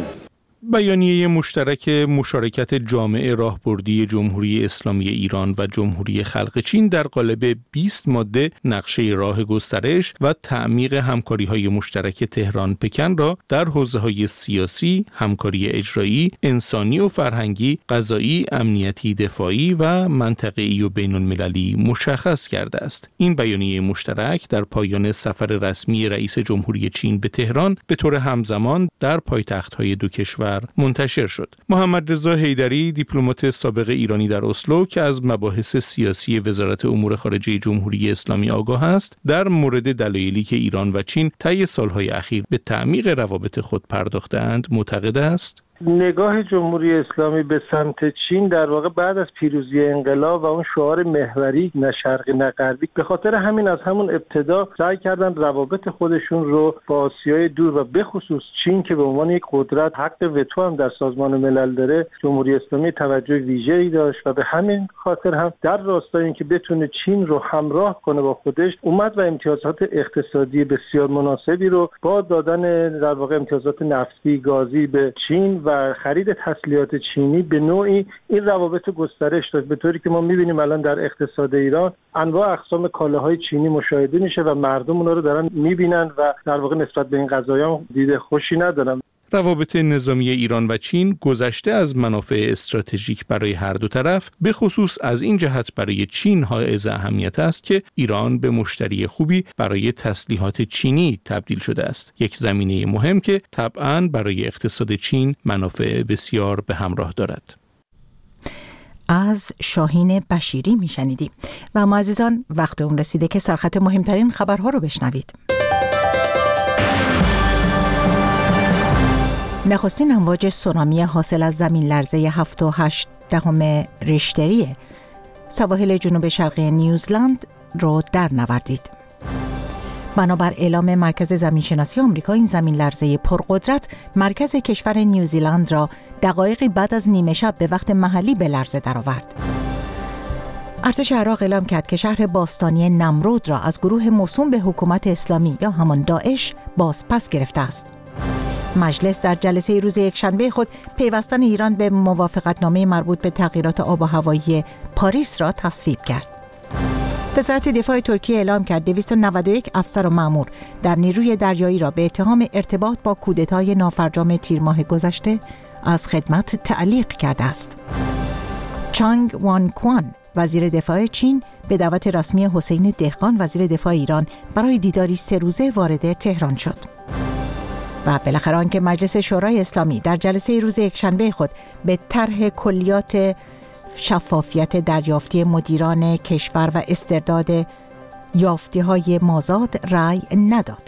بیانیه مشترک مشارکت جامع راهبردی جمهوری اسلامی ایران و جمهوری خلق چین در قالب بیست ماده نقشه راه گسترش و تعمیق همکاری‌های مشترک تهران پکن را در حوزه‌های سیاسی، همکاری اجرایی، انسانی و فرهنگی، قضایی، امنیتی، دفاعی و منطقه‌ای و بین‌المللی مشخص کرده است. این بیانیه مشترک در پایان سفر رسمی رئیس جمهوری چین به تهران به طور همزمان در پایتخت‌های دو کشور منتشر شد. محمد رضا حیدری، دیپلمات سابق ایرانی در اسلو که از مباحث سیاسی وزارت امور خارجه جمهوری اسلامی آگاه است، در مورد دلایلی که ایران و چین طی سالهای اخیر به تعمیق روابط خود پرداخته‌اند معتقد است نگاه جمهوری اسلامی به سمت چین در واقع بعد از پیروزی انقلاب و اون شعار محوری نه شرقی نه غربی، به خاطر همین از همون ابتدا سعی کردن روابط خودشون رو با آسیای دور و به خصوص چین که به عنوان یک قدرت حق وتو هم در سازمان ملل داره، جمهوری اسلامی توجه ویژه‌ای داشت و به همین خاطر هم در راستای اینکه بتونه چین رو همراه کنه با خودش، اومد و امتیازات اقتصادی بسیار مناسبی رو با دادن در واقع امتیازات نفتی، گازی به چین و خرید تسلیحات چینی به نوعی این روابط گسترش داد، به طوری که ما می‌بینیم الان در اقتصاد ایران انواع اقسام کالاهای چینی مشاهده میشه و مردم اونا رو دارن می‌بینن و در واقع نسبت به این قضایا دید خوشی ندارن. روابط نظامی ایران و چین گذشته از منافع استراتژیک برای هر دو طرف، به خصوص از این جهت برای چین حائز اهمیت است که ایران به مشتری خوبی برای تسلیحات چینی تبدیل شده است. یک زمینه مهم که طبعاً برای اقتصاد چین منافع بسیار به همراه دارد. از شاهین بشیری میشنیدیم و ما عزیزان وقت اون رسیده که سرخط مهمترین خبرها رو بشنوید. نخستین امواج سونامی حاصل از زمین لرزه هفت و هشت دهم ریشتری سواحل جنوب شرقی نیوزلند رو در نوردید. بنابر اعلام مرکز زمینشناسی آمریکا، این زمین لرزه پرقدرت مرکز کشور نیوزیلند را دقایقی بعد از نیمه شب به وقت محلی به لرزه درآورد. ارتش عراق اعلام کرد که شهر باستانی نمرود را از گروه موسوم به حکومت اسلامی یا همان داعش بازپس گرفته است. مجلس در جلسه روز یکشنبه خود پیوستن ایران به موافقتنامه مربوط به تغییرات آب و هوایی پاریس را تصویب کرد. وزارت دفاع ترکیه اعلام کرد دویست و نود و یک افسر و مأمور در نیروی دریایی را به اتهام ارتباط با کودتای نافرجام تیر ماه گذشته از خدمت تعلیق کرده است. چانگ وان کوان، وزیر دفاع چین، به دعوت رسمی حسین دهقان، وزیر دفاع ایران، برای دیداری سه روزه وارد تهران شد. و بالاخره آنکه مجلس شورای اسلامی در جلسه روز یکشنبه خود به طرح کلیات شفافیت دریافتی مدیران کشور و استرداد یافتی‌های مازاد رأی نداد.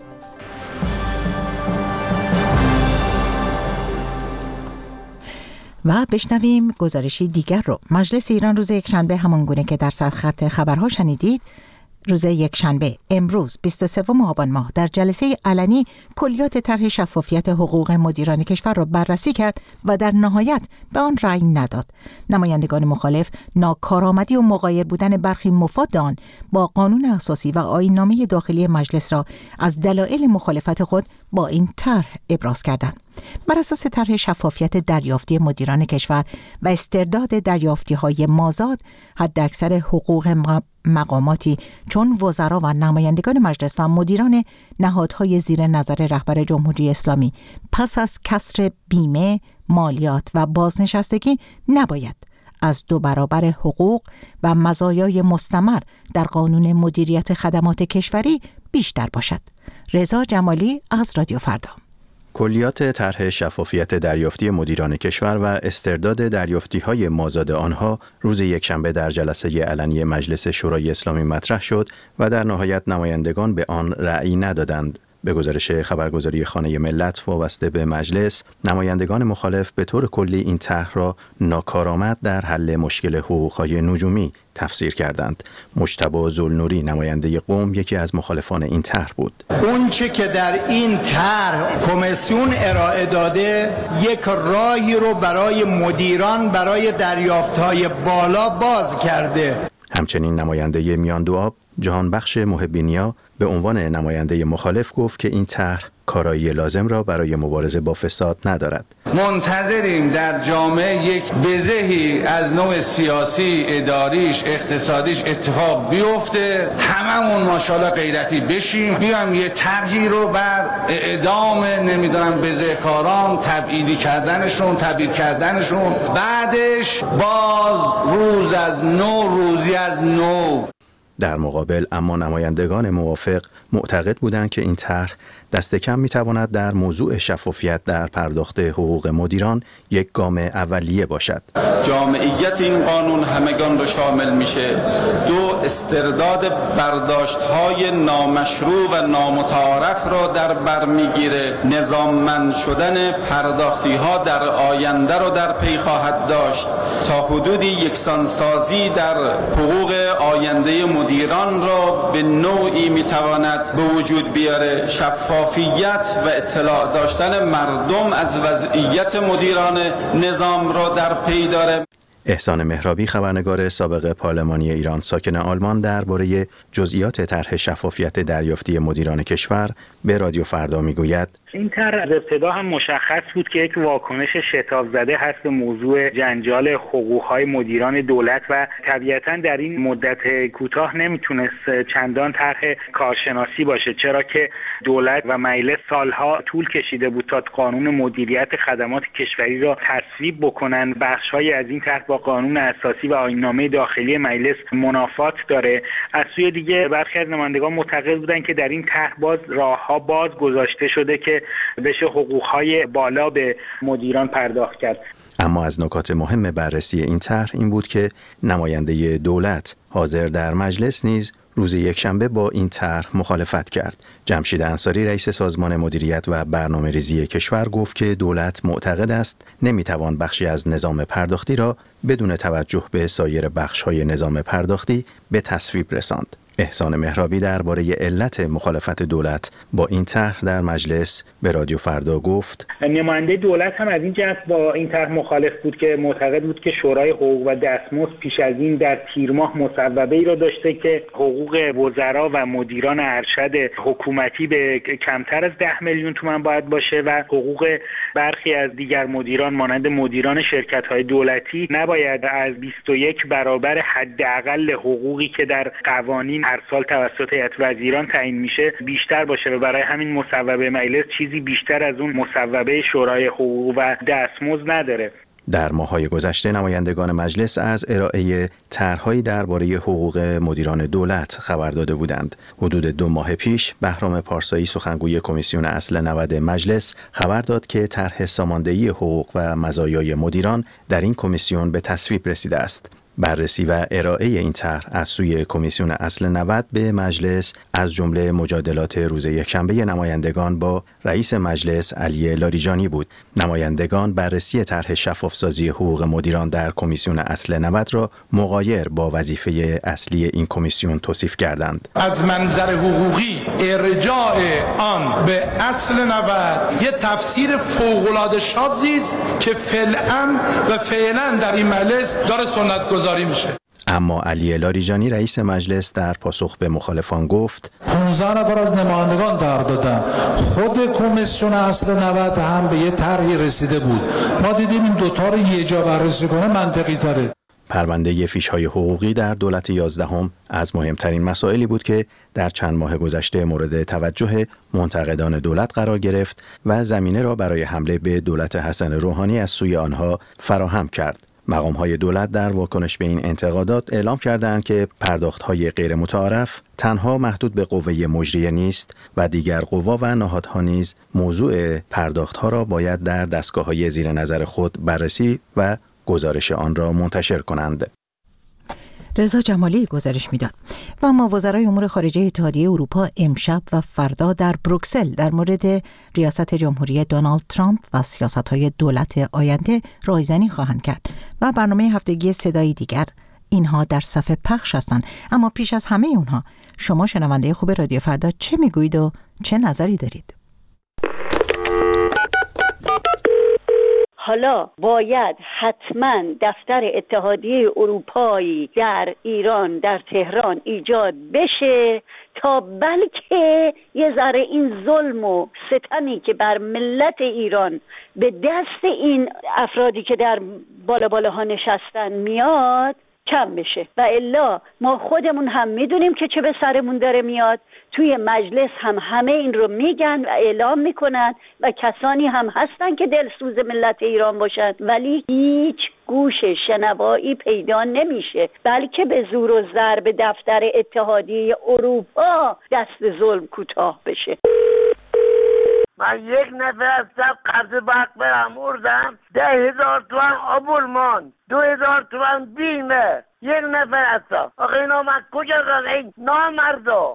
و بشنویم گزارشی دیگر رو. مجلس ایران روز یکشنبه، همان گونه که در سرخط خبرها شنیدید، روز یکشنبه امروز بیست و سوم آبان ماه در جلسه علنی کلیات طرح شفافیت حقوق مدیران کشور را بررسی کرد و در نهایت به آن رأی نداد. نمایندگان مخالف ناکارآمدی و مغایر بودن برخی مفاد آن با قانون اساسی و آیین‌نامه داخلی مجلس را از دلایل مخالفت خود با این طرح ابراز کردند. بر اساس طرح شفافیت دریافتی مدیران کشور و استرداد دریافتی‌های مازاد، حداکثر حقوق مقاماتی چون وزرا و نمایندگان مجلس و مدیران نهادهای زیر نظر رهبر جمهوری اسلامی پس از کسر بیمه، مالیات و بازنشستگی نباید از دو برابر حقوق و مزایای مستمر در قانون مدیریت خدمات کشوری بیشتر باشد. رضا جمالی از رادیو فردا. کلیات طرح شفافیت دریافتی مدیران کشور و استرداد دریافتی‌های مازاد آنها روز یکشنبه در جلسه علنی مجلس شورای اسلامی مطرح شد و در نهایت نمایندگان به آن رأی ندادند. به گزارش خبرگزاری خانه ملت وابسته به مجلس، نمایندگان مخالف به طور کلی این طرح را ناکارآمد در حل مشکل حقوق‌های نجومی تفسیر کردند. مجتبی ذوالنوری نماینده قم یکی از مخالفان این طرح بود. اون چه که در این طرح کمیسیون ارائه داده یک راهی رو برای مدیران برای دریافت‌های بالا باز کرده. همچنین نماینده میان دو آب جهانبخش محبینیا به عنوان نماینده مخالف گفت که این طرح کارایی لازم را برای مبارزه با فساد ندارد. منتظریم در جامعه یک بزهی از نوع سیاسی، اداریش، اقتصادیش اتفاق بیفته، هممون ماشاءالله غیرتی بشیم، بیام یه طرحی رو بر اعدام نمیدونم بزهکاران، تبعیدی کردنشون، تبعید کردنشون، بعدش باز روز از نو، روزی از نو. در مقابل اما نمایندگان موافق معتقد بودند که این طرح دست کم میتواند در موضوع شفافیت در پرداخت حقوق مدیران یک گام اولیه باشد. جامعیت این قانون همگان رو شامل میشه. دو، استرداد برداشت‌های نامشروع و نامتعارف را در بر میگیره. نظاممند شدن پرداختی‌ها در آینده رو در پی خواهد داشت تا حدودی یکسانسازی در حقوق آینده مدیران را به نوعی میتواند به وجود بیاره. شفاف شفافیت و اطلاع داشتن مردم از وضعیت مدیران نظام را در پی داره. احسان مهرابی خبرنگار سابق پارلمانی ایران ساکن آلمان درباره جزئیات طرح شفافیت دریافتی مدیران کشور به رادیو فردا میگوید: این طرح از ابتدا هم مشخص بود که یک واکنش شتاب زده هست به موضوع جنجال حقوق‌های مدیران دولت و طبیعتاً در این مدت کوتاه نمیتونست چندان طرح کارشناسی باشه، چرا که دولت و مجلس سالها طول کشیده بود تا قانون مدیریت خدمات کشوری را تصویب بکنن. بخش‌های از این طرح با قانون اساسی و آیین‌نامه داخلی مجلس منافات داره. از سوی دیگه برخی از نمایندگان معتقد بودند که در این طرح باز راه‌ها باز گذاشته شده که بشه حقوق‌های بالا به مدیران پرداخت کرد. اما از نکات مهم بررسی این طرح این بود که نماینده دولت حاضر در مجلس نیز روز یکشنبه با این طرح مخالفت کرد. جمشید انصاری رئیس سازمان مدیریت و برنامه‌ریزی کشور گفت که دولت معتقد است نمیتوان بخشی از نظام پرداختی را بدون توجه به سایر بخش‌های نظام پرداختی به تصویب رساند. احسان مهرابی درباره علت مخالفت دولت با این طرح در مجلس به رادیو فردا گفت: نماینده دولت هم از این جهت با این طرح مخالف بود که معتقد بود که شورای حقوق و دستمزد پیش از این در تیر ماه مصوبه‌ای را داشته که حقوق وزرا و مدیران ارشد حکومتی به کمتر از ده میلیون تومان باید باشه و حقوق برخی از دیگر مدیران مانند مدیران شرکت‌های دولتی نباید از بیست و یک برابر حداقل حقوقی که در قوانین هر سال توسط هیئت وزیران تعیین میشه بیشتر باشه و برای همین مصوبه مجلس چیزی بیشتر از اون مصوبه شورای حقوق و دستمزد نداره. در ماه‌های گذشته نمایندگان مجلس از ارائه طرح‌هایی درباره حقوق مدیران دولت خبر داده بودند. حدود دو ماه پیش بهرام پارسایی سخنگوی کمیسیون اصل نود مجلس خبر داد که طرح ساماندهی حقوق و مزایای مدیران در این کمیسیون به تصویب رسیده است. بررسی و ارائه این طرح از سوی کمیسیون اصل نود به مجلس از جمله مجادلات روز یکشنبه نمایندگان با رئیس مجلس علی لاریجانی بود. نمایندگان بررسی طرح شفافسازی حقوق مدیران در کمیسیون اصل نود را مغایر با وظیفه اصلی این کمیسیون توصیف کردند. از منظر حقوقی ارجاع آن به اصل نود یه تفسیر فوق‌العاده شاذی است که فعلا و فعلا در این مجلس داره سنت گذاری میشه. اما علی لاریجانی رئیس مجلس در پاسخ به مخالفان گفت: پانزده نفر از نمایندگان طرح دادن، خود کمیسیون اصل نود هم به یه طرحی رسیده بود، ما دیدیم این دوتا رو یه جا بررسی کنه منطقی تره. پرونده فیش‌های حقوقی در دولت یازدهم از مهمترین مسائلی بود که در چند ماه گذشته مورد توجه منتقدان دولت قرار گرفت و زمینه را برای حمله به دولت حسن روحانی از سوی آنها فراهم کرد. مقام‌های دولت در واکنش به این انتقادات اعلام کردند که پرداخت‌های غیر متعارف تنها محدود به قوه مجریه نیست و دیگر قوا و نهادها نیز موضوع پرداخت‌ها را باید در دستگاه‌های زیر نظر خود بررسی و گزارش آن را منتشر کنند. رضا جمالی گزارش میداد. و اما وزرای امور خارجه اتحادیه اروپا امشب و فردا در بروکسل در مورد ریاست جمهوری دونالد ترامپ و سیاست‌های دولت آینده رایزنی خواهند کرد و برنامه هفتگی صدای دیگر اینها در صفحه پخش هستند. اما پیش از همه اونها شما شنونده خوب رادیو فردا چه میگویید و چه نظری دارید؟ حالا باید حتما دفتر اتحادیه اروپایی در ایران در تهران ایجاد بشه تا بلکه یه ذره این ظلم و ستمی که بر ملت ایران به دست این افرادی که در بالا بالاها نشستن میاد کم بشه. و الا ما خودمون هم میدونیم که چه به سرمون داره میاد. توی مجلس هم همه این رو میگن و اعلام میکنن و کسانی هم هستن که دلسوز ملت ایران باشن، ولی هیچ گوش شنوایی پیدا نمیشه، بلکه به زور و ضرب دفتر اتحادیه اروپا دست ظلم کوتاه بشه. من یک نفر هستم قرض برق برم اردم ده هزار تومن آبولمان دو هزار تومن بیمه. یک نفر هستم. آخه اینا من کجا دارم این نامردا.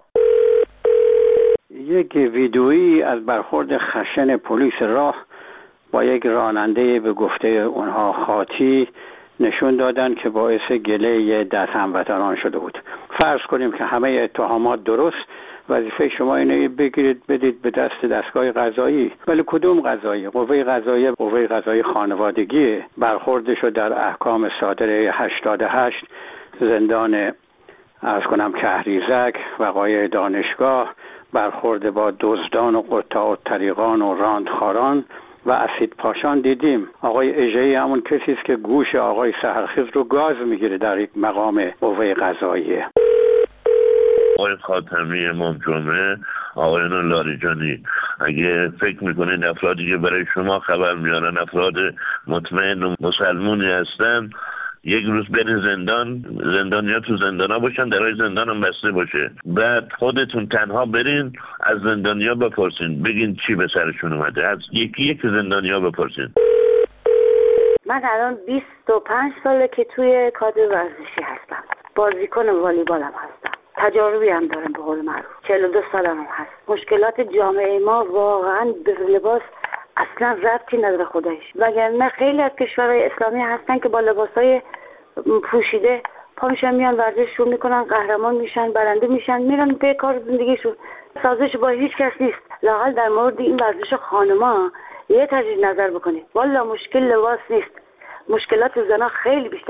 یک ویدئویی از برخورد خشن پلیس راه با یک راننده به گفته اونها خاطی نشون دادن که باعث گله دست هموطنان شده بود. فرض کنیم که همه اتهامات درست، وظیفه شما اینه بگیرید بدید به دست دستگاه قضایی. ولی کدوم قضایی؟ قوه قضایی قوه قضایی خانوادگی برخوردشو در احکام صادره هشتاد و هشت زندان عرض کنم کهریزک وقایع دانشگاه، برخورد با دزدان و قطاع طریقان و راندخاران و اسید پاشان دیدیم. آقای اژه‌ای همون کسی است که گوش آقای سحرخیز رو گاز میگیره در یک مقام قوه قضاییه. آقای خاتمی امام جمعه، آقایان لاریجانی، اگه فکر میکنین افرادی که برای شما خبر میارن افراد مطمئن و مسلمونی هستن، یک روز برین زندان، زندانیا تو زندانا باشن، درای زندان هم بسته باشه، بعد خودتون تنها برین از زندانیا بپرسین بگین چی به سرشون اومده، از یکی یک زندانیا بپرسین. من الان بیست و پنج ساله که توی کادر ورزشی هستم، بازیکن والیبالم هستم، تجاربی هم دارم به قول معروف، چهل و دو سالم هم هست. مشکلات جامعه ما واقعا به لباس اصلا ربطی نداره خدایش، وگرنه خیلی از کشورهای اسلامی هستن که با لباسای پوشیده پا میشن میان ورزش شروع میکنن، قهرمان میشن، برنده میشن، میرن به کار زندگیشون. سازش با هیچ کس نیست. لااقل در مورد این ورزش خانما یه تجدید نظر بکنید. والا مشکل لباس نیست، مشکلات زنا خیلی بیشتر.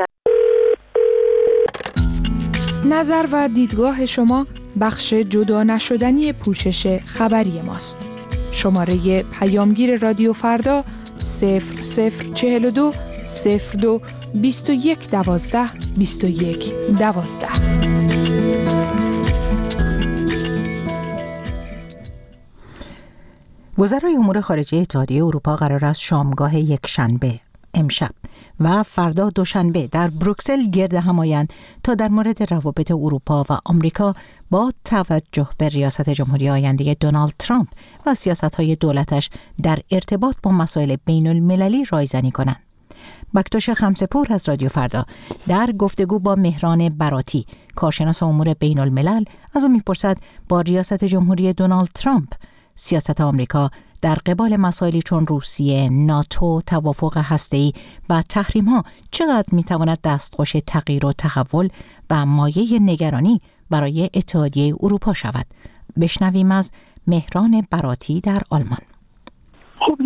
نظر و دیدگاه شما بخش جدا نشدنی پوشش خبری ماست. شماره پیامگیر رادیو فردا صفر صفر چهل و دو صفر دو بیست و یک دوازده بیست و یک دوازده. وزرای امور خارجه اتحادیه اروپا قرار است شامگاه یک شنبه امشب و فردا دوشنبه در بروکسل گرد هم آیند تا در مورد روابط اروپا و آمریکا با توجه به ریاست جمهوری آینده دونالد ترامپ و سیاست‌های دولتش در ارتباط با مسائل بین المللی رایزنی کنند. بکتوش خمسه‌پور از رادیو فردا در گفتگو با مهران براتی کارشناس امور بین الملل از او میپرسد با ریاست جمهوری دونالد ترامپ سیاست آمریکا در قبال مسائلی چون روسیه، ناتو، توافق هسته‌ای و تحریم‌ها چقدر می‌تواند دستخوش تغییر و تحول و مایه نگرانی برای اتحادیه اروپا شود. بشنویم از مهران براتی در آلمان. خب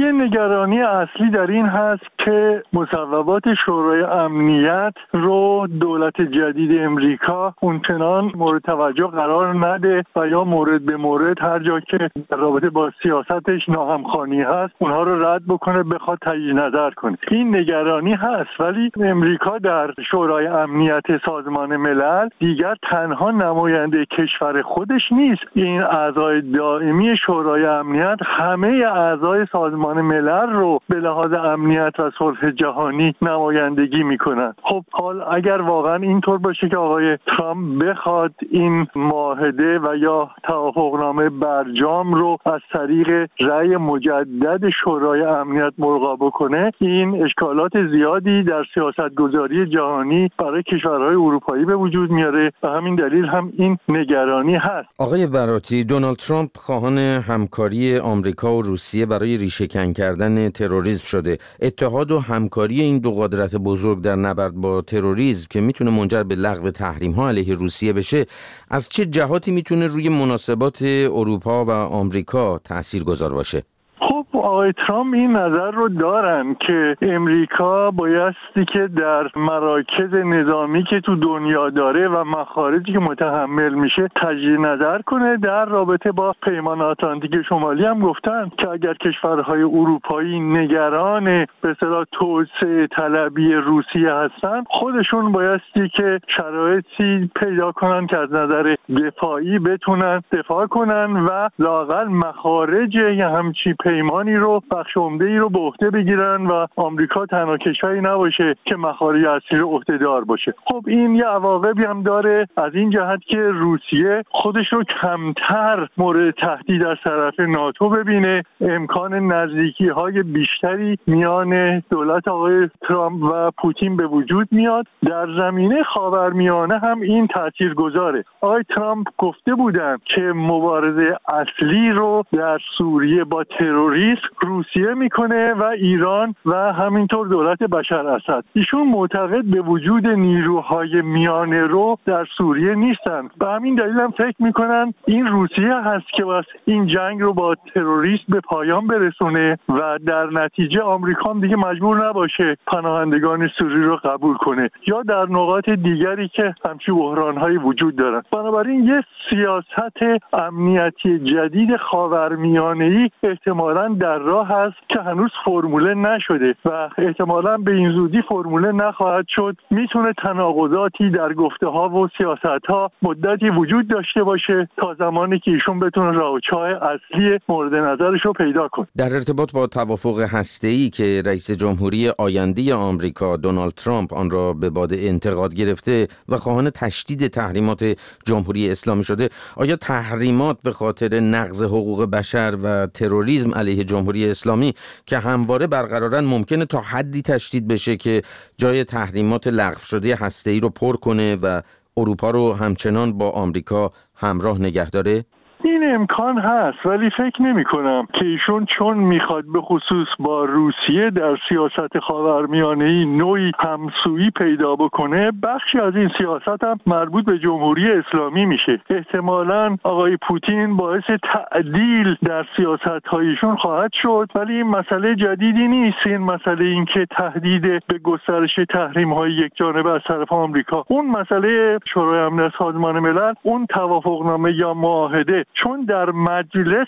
یه نگرانی اصلی در این هست که مصوبات شورای امنیت رو دولت جدید امریکا اونچنان مورد توجه قرار نده و یا مورد به مورد هر جا که در رابطه با سیاستش ناهمخوانی هست اونها رو رد بکنه، بخواد تجدید نظر کنه. این نگرانی هست، ولی امریکا در شورای امنیت سازمان ملل دیگر تنها نماینده کشور خودش نیست. این اعضای دائمی شورای امنیت همه اعضای سازمان ملل رو به لحاظ امنیت و صلح جهانی نمایندگی میکنن. خب حال اگر واقعا اینطور باشه که آقای ترامپ بخواد این معاهده و یا توافقنامه برجام رو از طریق رأی مجدد شورای امنیت ملغا بکنه، این اشکالات زیادی در سیاستگذاری جهانی برای کشورهای اروپایی به وجود میاره و همین دلیل هم این نگرانی هست. آقای براتی، دونالد ترامپ خواهان همکاری آمریکا و روسیه برای ریشه‌کن کردن تروریسم شده. اتحاد و همکاری این دو قدرت بزرگ در نبرد با تروریسم که میتونه منجر به لغو تحریم‌ها علیه روسیه بشه، از چه جهاتی میتونه روی مناسبات اروپا و آمریکا تاثیرگذار باشه؟ خب آقای ترامپ این نظر رو دارن که امریکا بایستی که در مراکز نظامی که تو دنیا داره و مخارجی که متحمل میشه تجدید نظر کنه. در رابطه با پیمان آتلانتیک شمالی هم گفتن که اگر کشورهای اروپایی نگران به اصطلاح توسعه طلبی روسیه هستن، خودشون بایستی که شرایطی پیدا کنن که از نظر دفاعی بتونن دفاع کنن و لااقل مخارج یه همچی پیمانی رو بخش عمده‌ای رو به عهده بگیرن و آمریکا تنها کشوری نباشه که مخارج اصلی رو عهده‌دار باشه. خب این یه عواقبی هم داره از این جهت که روسیه خودش رو کمتر مورد تهدید از طرف ناتو ببینه، امکان نزدیکی‌های بیشتری میان دولت آقای ترامپ و پوتین به وجود میاد. در زمینه خاورمیانه هم این تاثیرگذاره. آقای ترامپ گفته بودن که مبارزه اصلی رو در سوریه با تروریسم روسیه میکنه و ایران و همینطور دولت بشار اسد. ایشون معتقد به وجود نیروهای میانه رو در سوریه نیستن. به همین دلیل هم فکر میکنن این روسیه هست که واسه این جنگ رو با تروریست به پایان برسونه و در نتیجه آمریکا هم دیگه مجبور نباشه پناهندگان سوری رو قبول کنه یا در نقاط دیگری که همچین بحران‌هایی وجود دارن. بنابراین یه سیاست امنیتی جدید خاورمیانه‌ای احتمالاً در راه هست که هنوز فرموله نشده و احتمالاً به این زودی فرموله نخواهد شد. میتونه تناقضاتی در گفته‌ها و سیاست‌ها مدتی وجود داشته باشه تا زمانی که ایشون بتونه راهچای اصلی مورد نظرش رو پیدا کنه. در ارتباط با توافق هسته‌ای که رئیس جمهوری آینده آمریکا دونالد ترامپ آن را به باد انتقاد گرفته و خواهان تشدید تحریمات جمهوری اسلامی شده، آیا تحریمات به خاطر نقض حقوق بشر و تروریسم علیه جمهوری اسلامی که همواره برقرارن ممکنه تا حدی تشدید بشه که جای تحریمات لغو شده هسته‌ای رو پر کنه و اروپا رو همچنان با آمریکا همراه نگه داره؟ این امکان هست، ولی فکر نمی کنم که ایشون چون میخواد به خصوص با روسیه در سیاست خاورمیانه‌ای نوعی همسویی پیدا بکنه، بخشی از این سیاست هم مربوط به جمهوری اسلامی میشه. احتمالاً آقای پوتین باعث تعدیل در سیاست‌هایشون خواهد شد، ولی این مسئله جدیدی نیست. این مسئله این که تهدید به گسترش تحریم‌های یک-جانبه از طرف آمریکا، اون مسئله شورای امنیت سازمان ملل، اون توافقنامه یا معاهده چون در مجلس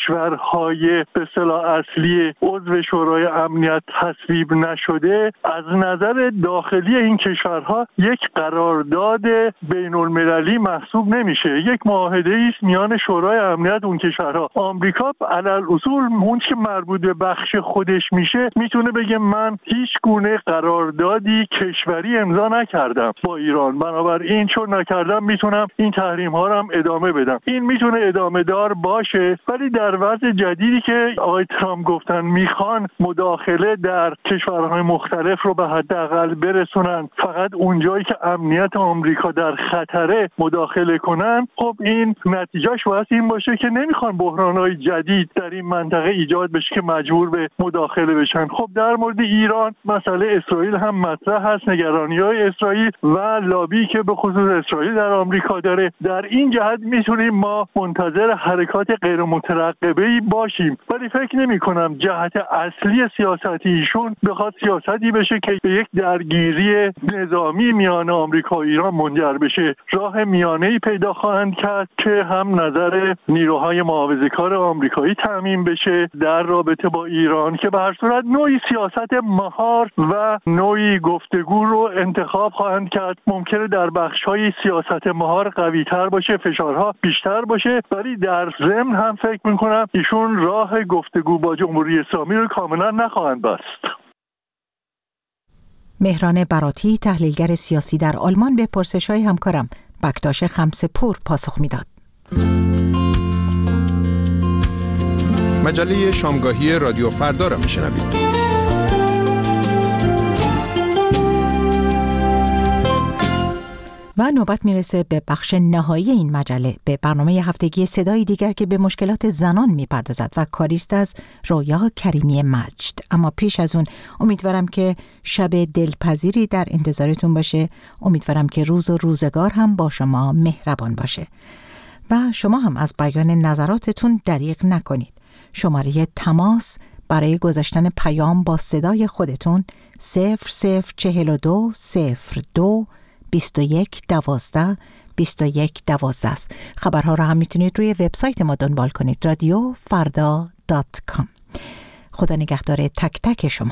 کشورهای به اصطلاح اصلی عضو شورای امنیت تصویب نشده، از نظر داخلی این کشورها یک قرارداد بین المللی محسوب نمیشه. یک معاهده است میان شورای امنیت اون کشورها. آمریکا علل اصول اون که مربوط به بخش خودش میشه میتونه بگه من هیچ گونه قراردادی کشوری امضا نکردم با ایران، بنابراین چون نکردم میتونم این تحریم ها رو هم ادامه بدم. این میتونه ادامه دار باشه، ولی در وضع جدیدی که آقای ترامپ گفتن میخوان مداخله در کشورهای مختلف رو به حداقل برسونن، فقط اونجایی که امنیت آمریکا در خطره مداخله کنن، خب این نتیجهش باید این باشه که نمیخوان بحرانهای جدید در این منطقه ایجاد بشه که مجبور به مداخله بشن. خب در مورد ایران مسئله اسرائیل هم مطرح هست، نگرانی‌های اسرائیل و لابی که به خصوص اسرائیل در آمریکا داره. در این جهت میتونیم ما منتظر حرکات غیر مترقبه‌ای باشیم، ولی فکر نمی‌کنم جهت اصلی سیاستی ایشون بخواد سیاستی بشه که به یک درگیری نظامی میان آمریکا و ایران منجر بشه. راه میانه‌ای پیدا خواهند کرد که هم نظر نیروهای محافظه‌کار آمریکایی تامین بشه در رابطه با ایران، که به هر صورت نوعی سیاست مهار و نوعی گفتگو رو انتخاب خواهند کرد. ممکنه در بخش‌های سیاست مهار قوی‌تر باشه، فشارها بیشتر باشه، ولی در ضمن هم فکر می‌کنم ایشون راه گفتگو با جمهوری اسلامی رو کاملا نخواهند بست. مهران براتی، تحلیلگر سیاسی در آلمان، به پرسش‌های همکارم بکتاش خمسه‌پور پاسخ میداد. مجله شامگاهی رادیو فردا را میشنوید. و نوبت میرسه به بخش نهایی این مجله، به برنامه هفتگی صدای دیگر که به مشکلات زنان میپردازد و کاریست از رویا کریمی مجد. اما پیش از اون امیدوارم که شب دلپذیری در انتظارتون باشه. امیدوارم که روز و روزگار هم با شما مهربان باشه و شما هم از بیان نظراتتون دریغ نکنید. شماره تماس برای گذاشتن پیام با صدای خودتون صفر صفر چهل و دو صفر دو بیست و یک دوازده بیست و یک دوازده است. خبرها را هم میتونید روی وبسایت ما دنبال کنید، رادیو فردا دات کام. خدا نگهدار تک تک شما.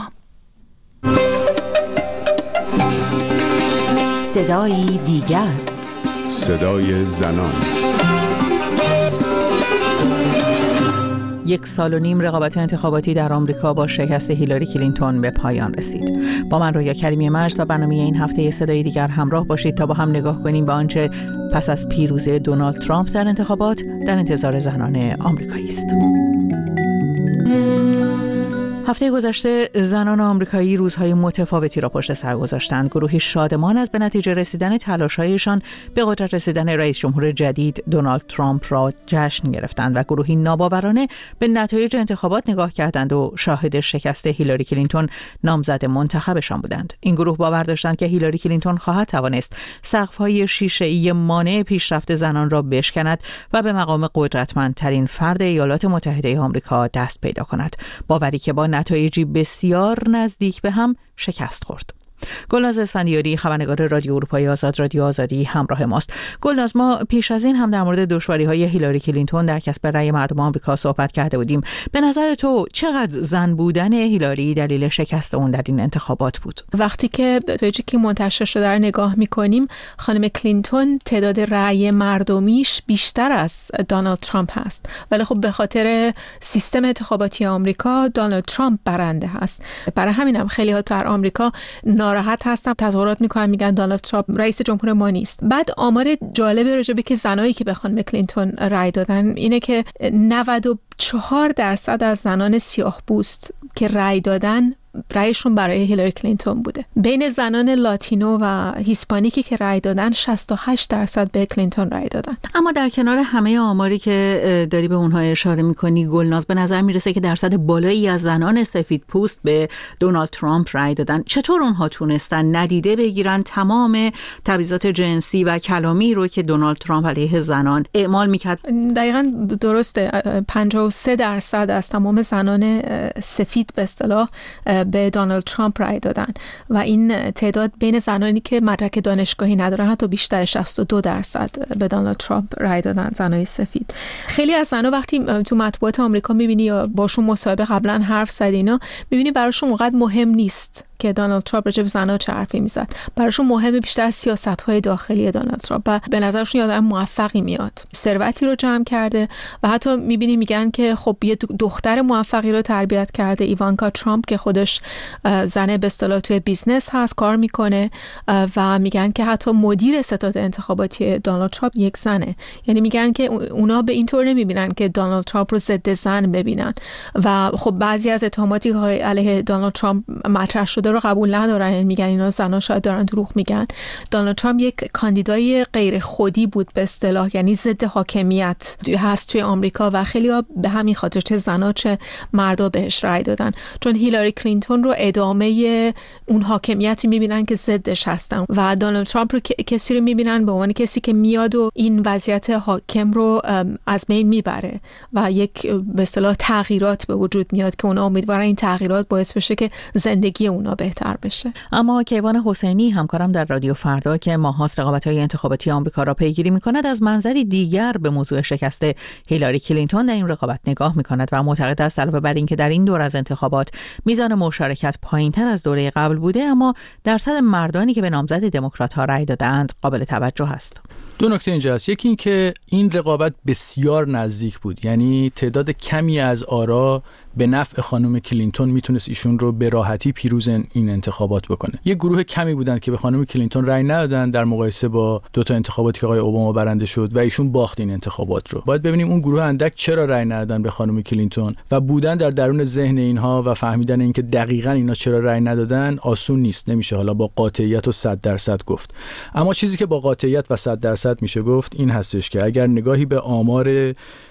صدای دیگر، صدای زنان. یک سال و نیم رقابت انتخاباتی در آمریکا با شکست هیلاری کلینتون به پایان رسید. با من رویا کریمی مجد و برنامه این هفته صدای دیگر همراه باشید تا با هم نگاه کنیم به آنچه پس از پیروزی دونالد ترامپ در انتخابات در انتظار زنان آمریکایی است. هفته گذشته زنان آمریکایی روزهای متفاوتی را پشت سر گذاشتند. گروهی شادمان از به نتیجه رسیدن تلاش‌هایشان به قدرت رسیدن رئیس جمهور جدید دونالد ترامپ را جشن گرفتند و گروهی ناباورانه به نتایج انتخابات نگاه کردند و شاهد شکست هیلاری کلینتون نامزد منتخبشان بودند. این گروه باور داشتند که هیلاری کلینتون خواهد توانست سقف‌های شیشه‌ای مانع پیشرفت زنان را بشکند و به مقام قدرتمندترین فرد ایالات متحده آمریکا دست پیدا کند. باوری که با نتایجی بسیار نزدیک به هم شکست خورد. گلناز اسفندیاری، خبرنگار رادیو اروپای آزاد، رادیو آزادی، همراه ماست. گلناز، ما پیش از این هم در مورد دشواری‌های هیلاری کلینتون در کسب رأی مردم آمریکا صحبت کرده بودیم. به نظر تو چقدر زن بودن هیلاری دلیل شکست اون در این انتخابات بود؟ وقتی که نتایجی که منتشر شده رو نگاه می‌کنیم، خانم کلینتون تعداد رأی مردمیش بیشتر از دونالد ترامپ هست، ولی خب به خاطر سیستم انتخاباتی آمریکا دونالد ترامپ برنده هست. برای همینم خیلی‌ها در آمریکا ناراحت هستن، تظاهرات میکنن، میگن دونالد ترامپ رئیس جمهور ما نیست. بعد آمار جالب راجع به که زنایی که به خانم کلینتون رأی دادن اینه که نود و چهار درصد از زنان سیاه‌پوست که رأی دادن رأیشون برای هیلاری کلینتون بوده. بین زنان لاتینو و هیسپانیکی که رأی دادن شصت و هشت درصد به کلینتون رأی دادن. اما در کنار همه آماری که داری به اونها اشاره میکنی گلناز، به نظر میرسه که درصد بالایی از زنان سفید پوست به دونالد ترامپ رأی دادن. چطور اونها تونستن ندیده بگیرن تمام تبعیضات جنسی و کلامی رو که دونالد ترامپ علیه زنان اعمال میکرد؟ دقیقاً درسته. پنجاه و سه درصد از تمام زنان سفید به اصطلاح به دونالد ترامپ رأی دادن و این تعداد بین زنانی که مدرک دانشگاهی ندارن حتی بیشتر، شصت و دو درصد به دونالد ترامپ رأی دادن زنای سفید. خیلی از زنا وقتی تو مطبوعات آمریکا میبینی یا باشون مصاحبه قبلا حرف زد اینا، میبینی براشون اونقدر مهم نیست که دونالد ترامپ راجع به زنا چه حرفی میزد. براشون مهمه بیشتر سیاست‌های داخلی دونالد ترامپ و به نظرشون یه آدم موفقی میاد، ثروتی رو جمع کرده و حتی میبینی میگن که خب یه دختر موفقی رو تربیت کرده، ایوانکا ترامپ، که خودش زنه به اصطلاح توی بیزنس هست، کار میکنه و میگن که حتی مدیر ستاد انتخاباتی دونالد ترامپ یک زنه. یعنی میگن که اونا به این طور نمیبینن که دونالد ترامپ رو ضد زن ببینن و خب بعضی از اتهاماتی که علیه دونالد ترامپ مطرح شده دموکرات‌ها رو قبول ندارن، میگن اینا زنا شاید دارن دروغ میگن. دونالد ترامپ یک کاندیدای غیر خودی بود به اصطلاح، یعنی ضد حاکمیت هست توی آمریکا و خیلی‌ها به همین خاطر چه زنا چه مردا بهش رأی دادن، چون هیلاری کلینتون رو ادامه اون حاکمیتی میبینن که ضدش هستن و دونالد ترامپ رو کسی رو میبینن به عنوان کسی که میاد و این وضعیت حاکم رو از بین میبره و یک به اصطلاح تغییرات به وجود میاد که اونا امیدوارن این تغییرات باعث بشه که زندگی اونا بهتر بشه. اما کیوان حسینی همکارم در رادیو فردا که ماهاست رقابت‌های انتخاباتی آمریکا را پیگیری می‌کند، از منظری دیگر به موضوع شکست هیلاری کلینتون در این رقابت نگاه می‌کند و معتقد است علاوه بر اینکه در این دور از انتخابات میزان مشارکت پایین‌تر از دوره قبل بوده، اما درصد مردانی که به نامزد دموکرات‌ها رأی دادند قابل توجه است. دو نکته اینجا هست. یکی این که این رقابت بسیار نزدیک بود، یعنی تعداد کمی از آرا به نفع خانم کلینتون میتونست ایشون رو به راحتی پیروز این انتخابات بکنه. یه گروه کمی بودن که به خانم کلینتون رأی ندادن در مقایسه با دو تا انتخاباتی که آقای اوباما برنده شد و ایشون باخت این انتخابات رو. باید ببینیم اون گروه اندک چرا رأی ندادن به خانم کلینتون و بودن در درون ذهن اینها و فهمیدن اینکه دقیقاً اینا چرا رأی ندادن آسون نیست، نمیشه حالا با قاطعیت و صد درصد گفت. اما چیزی که با قاطعیت و صد درصد میشه گفت این هستش که اگر نگاهی به آمار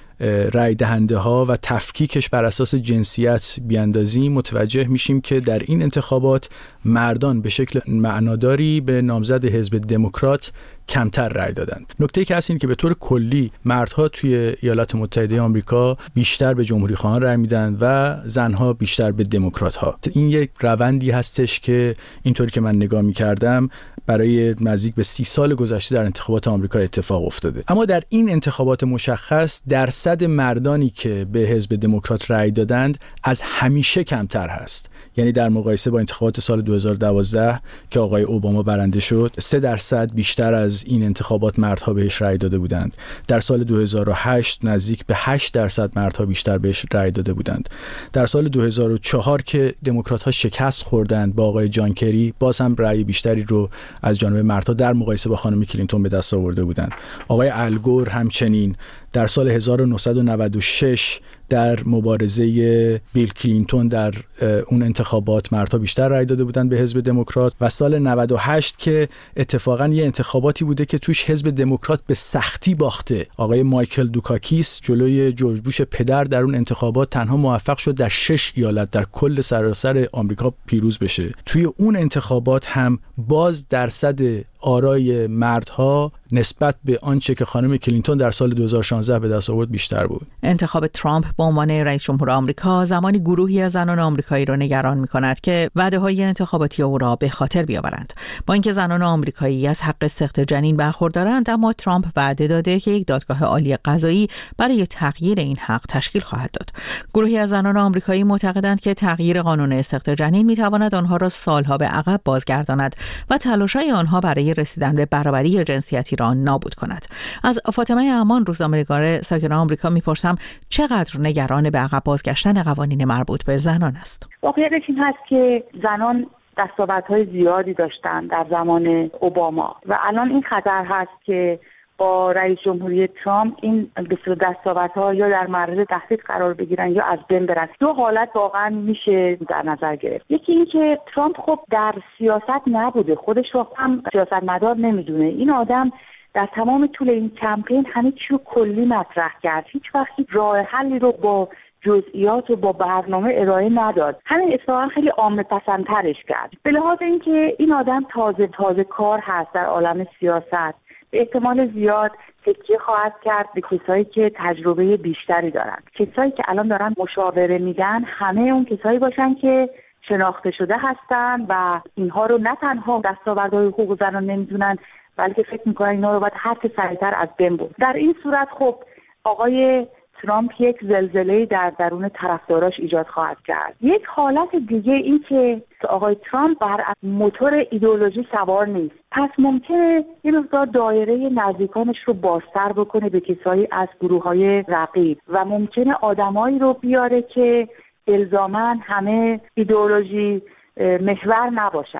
رای دهنده ها و تفکیکش بر اساس جنسیت بیاندازیم، متوجه میشیم که در این انتخابات مردان به شکل معناداری به نامزد حزب دموکرات کمتر رای دادند. نکته که هست این که به طور کلی مردها توی ایالات متحده آمریکا بیشتر به جمهوری خواهان رای میدن و زنها بیشتر به دموکرات ها. این یک روندی هستش که اینطوری که من نگاه میکردم برای نزدیک به سی سال گذشته در انتخابات آمریکا اتفاق افتاده. اما در این انتخابات مشخص درصد مردانی که به حزب دموکرات رای دادند از همیشه کمتر هست. یعنی در مقایسه با انتخابات سال دو هزار و دوازده که آقای اوباما برنده شد، سه درصد بیشتر از این انتخابات مردها بهش رأی داده بودند. در سال دو هزار و هشت نزدیک به هشت درصد مردها بیشتر بهش رأی داده بودند. در سال دو هزار و چهار که دموکرات‌ها شکست خوردند با آقای جان کری، باز هم رأی بیشتری رو از جانب مردها در مقایسه با خانم کلینتون به دست آورده بودند. آقای الگور همچنین در سال هزار و نهصد و نود و شش در مبارزه بیل کلینتون در اون انتخابات مردها بیشتر رأی داده بودند به حزب دموکرات و سال نود و هشت که اتفاقا یه انتخاباتی بوده که توش حزب دموکرات به سختی باخته. آقای مایکل دوکاکیس جلوی جورج بوش پدر در اون انتخابات تنها موفق شد در شش ایالت در کل سراسر آمریکا پیروز بشه. توی اون انتخابات هم باز درصد آرای مردها نسبت به آنچه که خانم کلینتون در سال دو هزار و شانزده به دست آورد بیشتر بود. انتخاب ترامپ به عنوان رئیس جمهور آمریکا زمانی گروهی از زنان آمریکایی را نگران می‌کند که وعده‌های انتخاباتی او را به خاطر بیاورند. با اینکه زنان آمریکایی از حق سخت جنین برخوردارند، اما ترامپ وعده داده که یک دادگاه عالی قضایی برای تغییر این حق تشکیل خواهد داد. گروهی از زنان آمریکایی معتقدند که تغییر قانون سخت جنین می‌تواند آنها را سالها به عقب بازگرداند و تلاش‌های آنها برای رسیدن به برابری جنسیتی را نابود کند. از فاطمه امان، روزنامه‌نگار ساکن آمریکا میپرسم چقدر نگران به عقب بازگشتن قوانین مربوط به زنان است؟ واقعیتش این هست که زنان دستاوردهای زیادی داشتن در زمان اوباما و الان این خطر هست که با رئیس جمهوری ترامپ این دستاوردها یا در معرض تهدید قرار بگیرن یا از بین برن. دو حالت واقعا میشه در نظر گرفت. یکی این که ترامپ خب در سیاست نبوده، خودش رو هم سیاستمدار نمیدونه. این آدم در تمام طول این کمپین همه چی رو کلی مطرح کرد، هیچ وقت راه حلی رو با جزئیات و با برنامه ارائه نداد. همین اتفاقا خیلی عامه پسندترش کرد. به لحاظ اینکه این آدم تازه تازه کار هست در عالم سیاست، به احتمال زیاد تکیه خواهد کرد به کسایی که تجربه بیشتری دارن. کسایی که الان دارن مشاوره میدن همه اون کسایی باشن که شناخته شده هستن و اینها رو نه تنها دستاوردهای حقوق زنان نمیدونن، بلکه فکر میکنن اینا رو باید هر که سریعتر از بین برد. در این صورت خب آقای ترامپ یک زلزله در درون طرفداراش ایجاد خواهد کرد. یک حالت دیگه این که آقای ترامپ بر موتور ایدئولوژی سوار نیست، پس ممکنه یه مقدار دایره نزدیکانش رو بازتر بکنه به کسایی از گروه‌های رقیب و ممکنه آدمایی رو بیاره که الزاماً همه ایدئولوژی محور نباشن.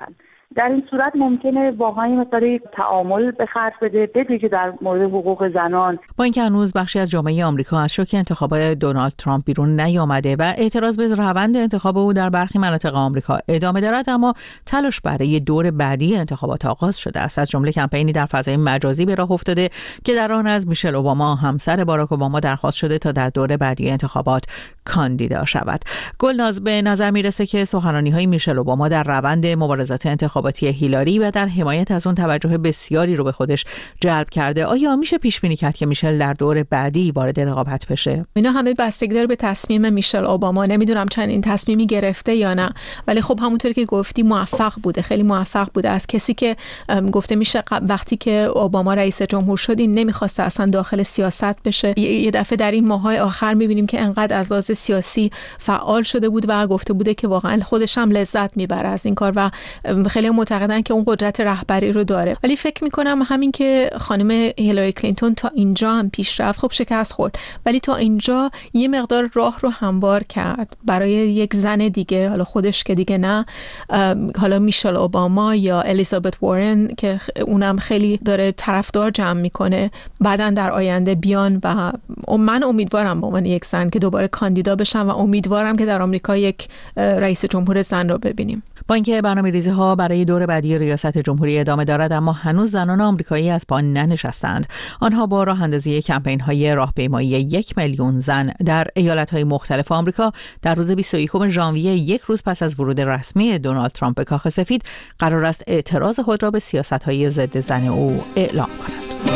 در این صورت ممکنه واقعا مثلا تعامل به خرج بده، به که در مورد حقوق زنان. با اینکه هنوز بخشی از جامعه آمریکا از شوک انتخابات دونالد ترامپ بیرون نیامده و اعتراض به روند انتخاب او در برخی مناطق آمریکا ادامه دارد، اما تلاش برای دور بعدی انتخابات آغاز شده است. از جمله کمپینی در فضای مجازی به راه افتاده که در آن از میشل اوباما همسر باراک اوباما درخواست شده تا در دور بعدی انتخابات کاندیدا شود. گلناز، به نظر میرسه که سخنرانی‌های میشل اوباما در روند مبارزات انتخاباتی هیلاری و در حمایت از اون توجه بسیاری رو به خودش جلب کرده. آیا میشه پیش بینی کرد که میشل در دور بعدی وارد رقابت بشه؟ اینا همه بستگی داره به تصمیم میشل اوباما. نمیدونم چند این تصمیمی گرفته یا نه، ولی خب همونطوری که گفتی موفق بوده، خیلی موفق بوده. از کسی که گفته میشه وقتی که اوباما رئیس جمهور شد این نمیخواسته اصلا داخل سیاست بشه، یه دفعه در این ماهای آخر میبینیم که انقدر از لحاظ سیاسی فعال شده بود و گفته بوده که واقعا خودش هم لذت میبره از این کار و خیلی معتقدن که اون قدرت رهبری رو داره. ولی فکر میکنم همین که خانم هیلاری کلینتون تا اینجا هم پیش رفت، خب شکست خورد، ولی تا اینجا یه مقدار راه رو هموار کرد برای یک زن دیگه، حالا خودش که دیگه نه، حالا میشل اوباما یا الیزابت وارن که اونم خیلی داره طرفدار جمع میکنه، بعدن در آینده بیان و من امیدوارم به عنوان یک زن که دوباره کاندیدا بشم و امیدوارم که در آمریکا یک رئیس جمهور زن رو ببینیم. با اینکه برنامه‌ریزی ها برای دور بعدی ریاست جمهوری ادامه دارد، اما هنوز زنان آمریکایی از پا ننشستند. آنها با راه اندازی کمپین های راهپیمایی یک میلیون زن در ایالت های مختلف آمریکا در روز بیست و یکم ژانویه، یک روز پس از ورود رسمی دونالد ترامپ به کاخ سفید، قرار است اعتراض خود را به سیاست های ضد زن او اعلام کنند.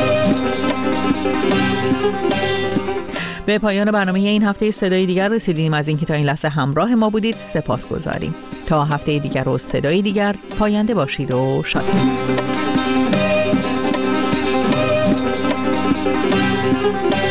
به پایان برنامه این هفته صدای دیگر رسیدیم. از اینکه تا این لحظه همراه ما بودید سپاسگزاریم. تا هفته دیگر و صدای دیگر، پاینده باشید و شاد باشید.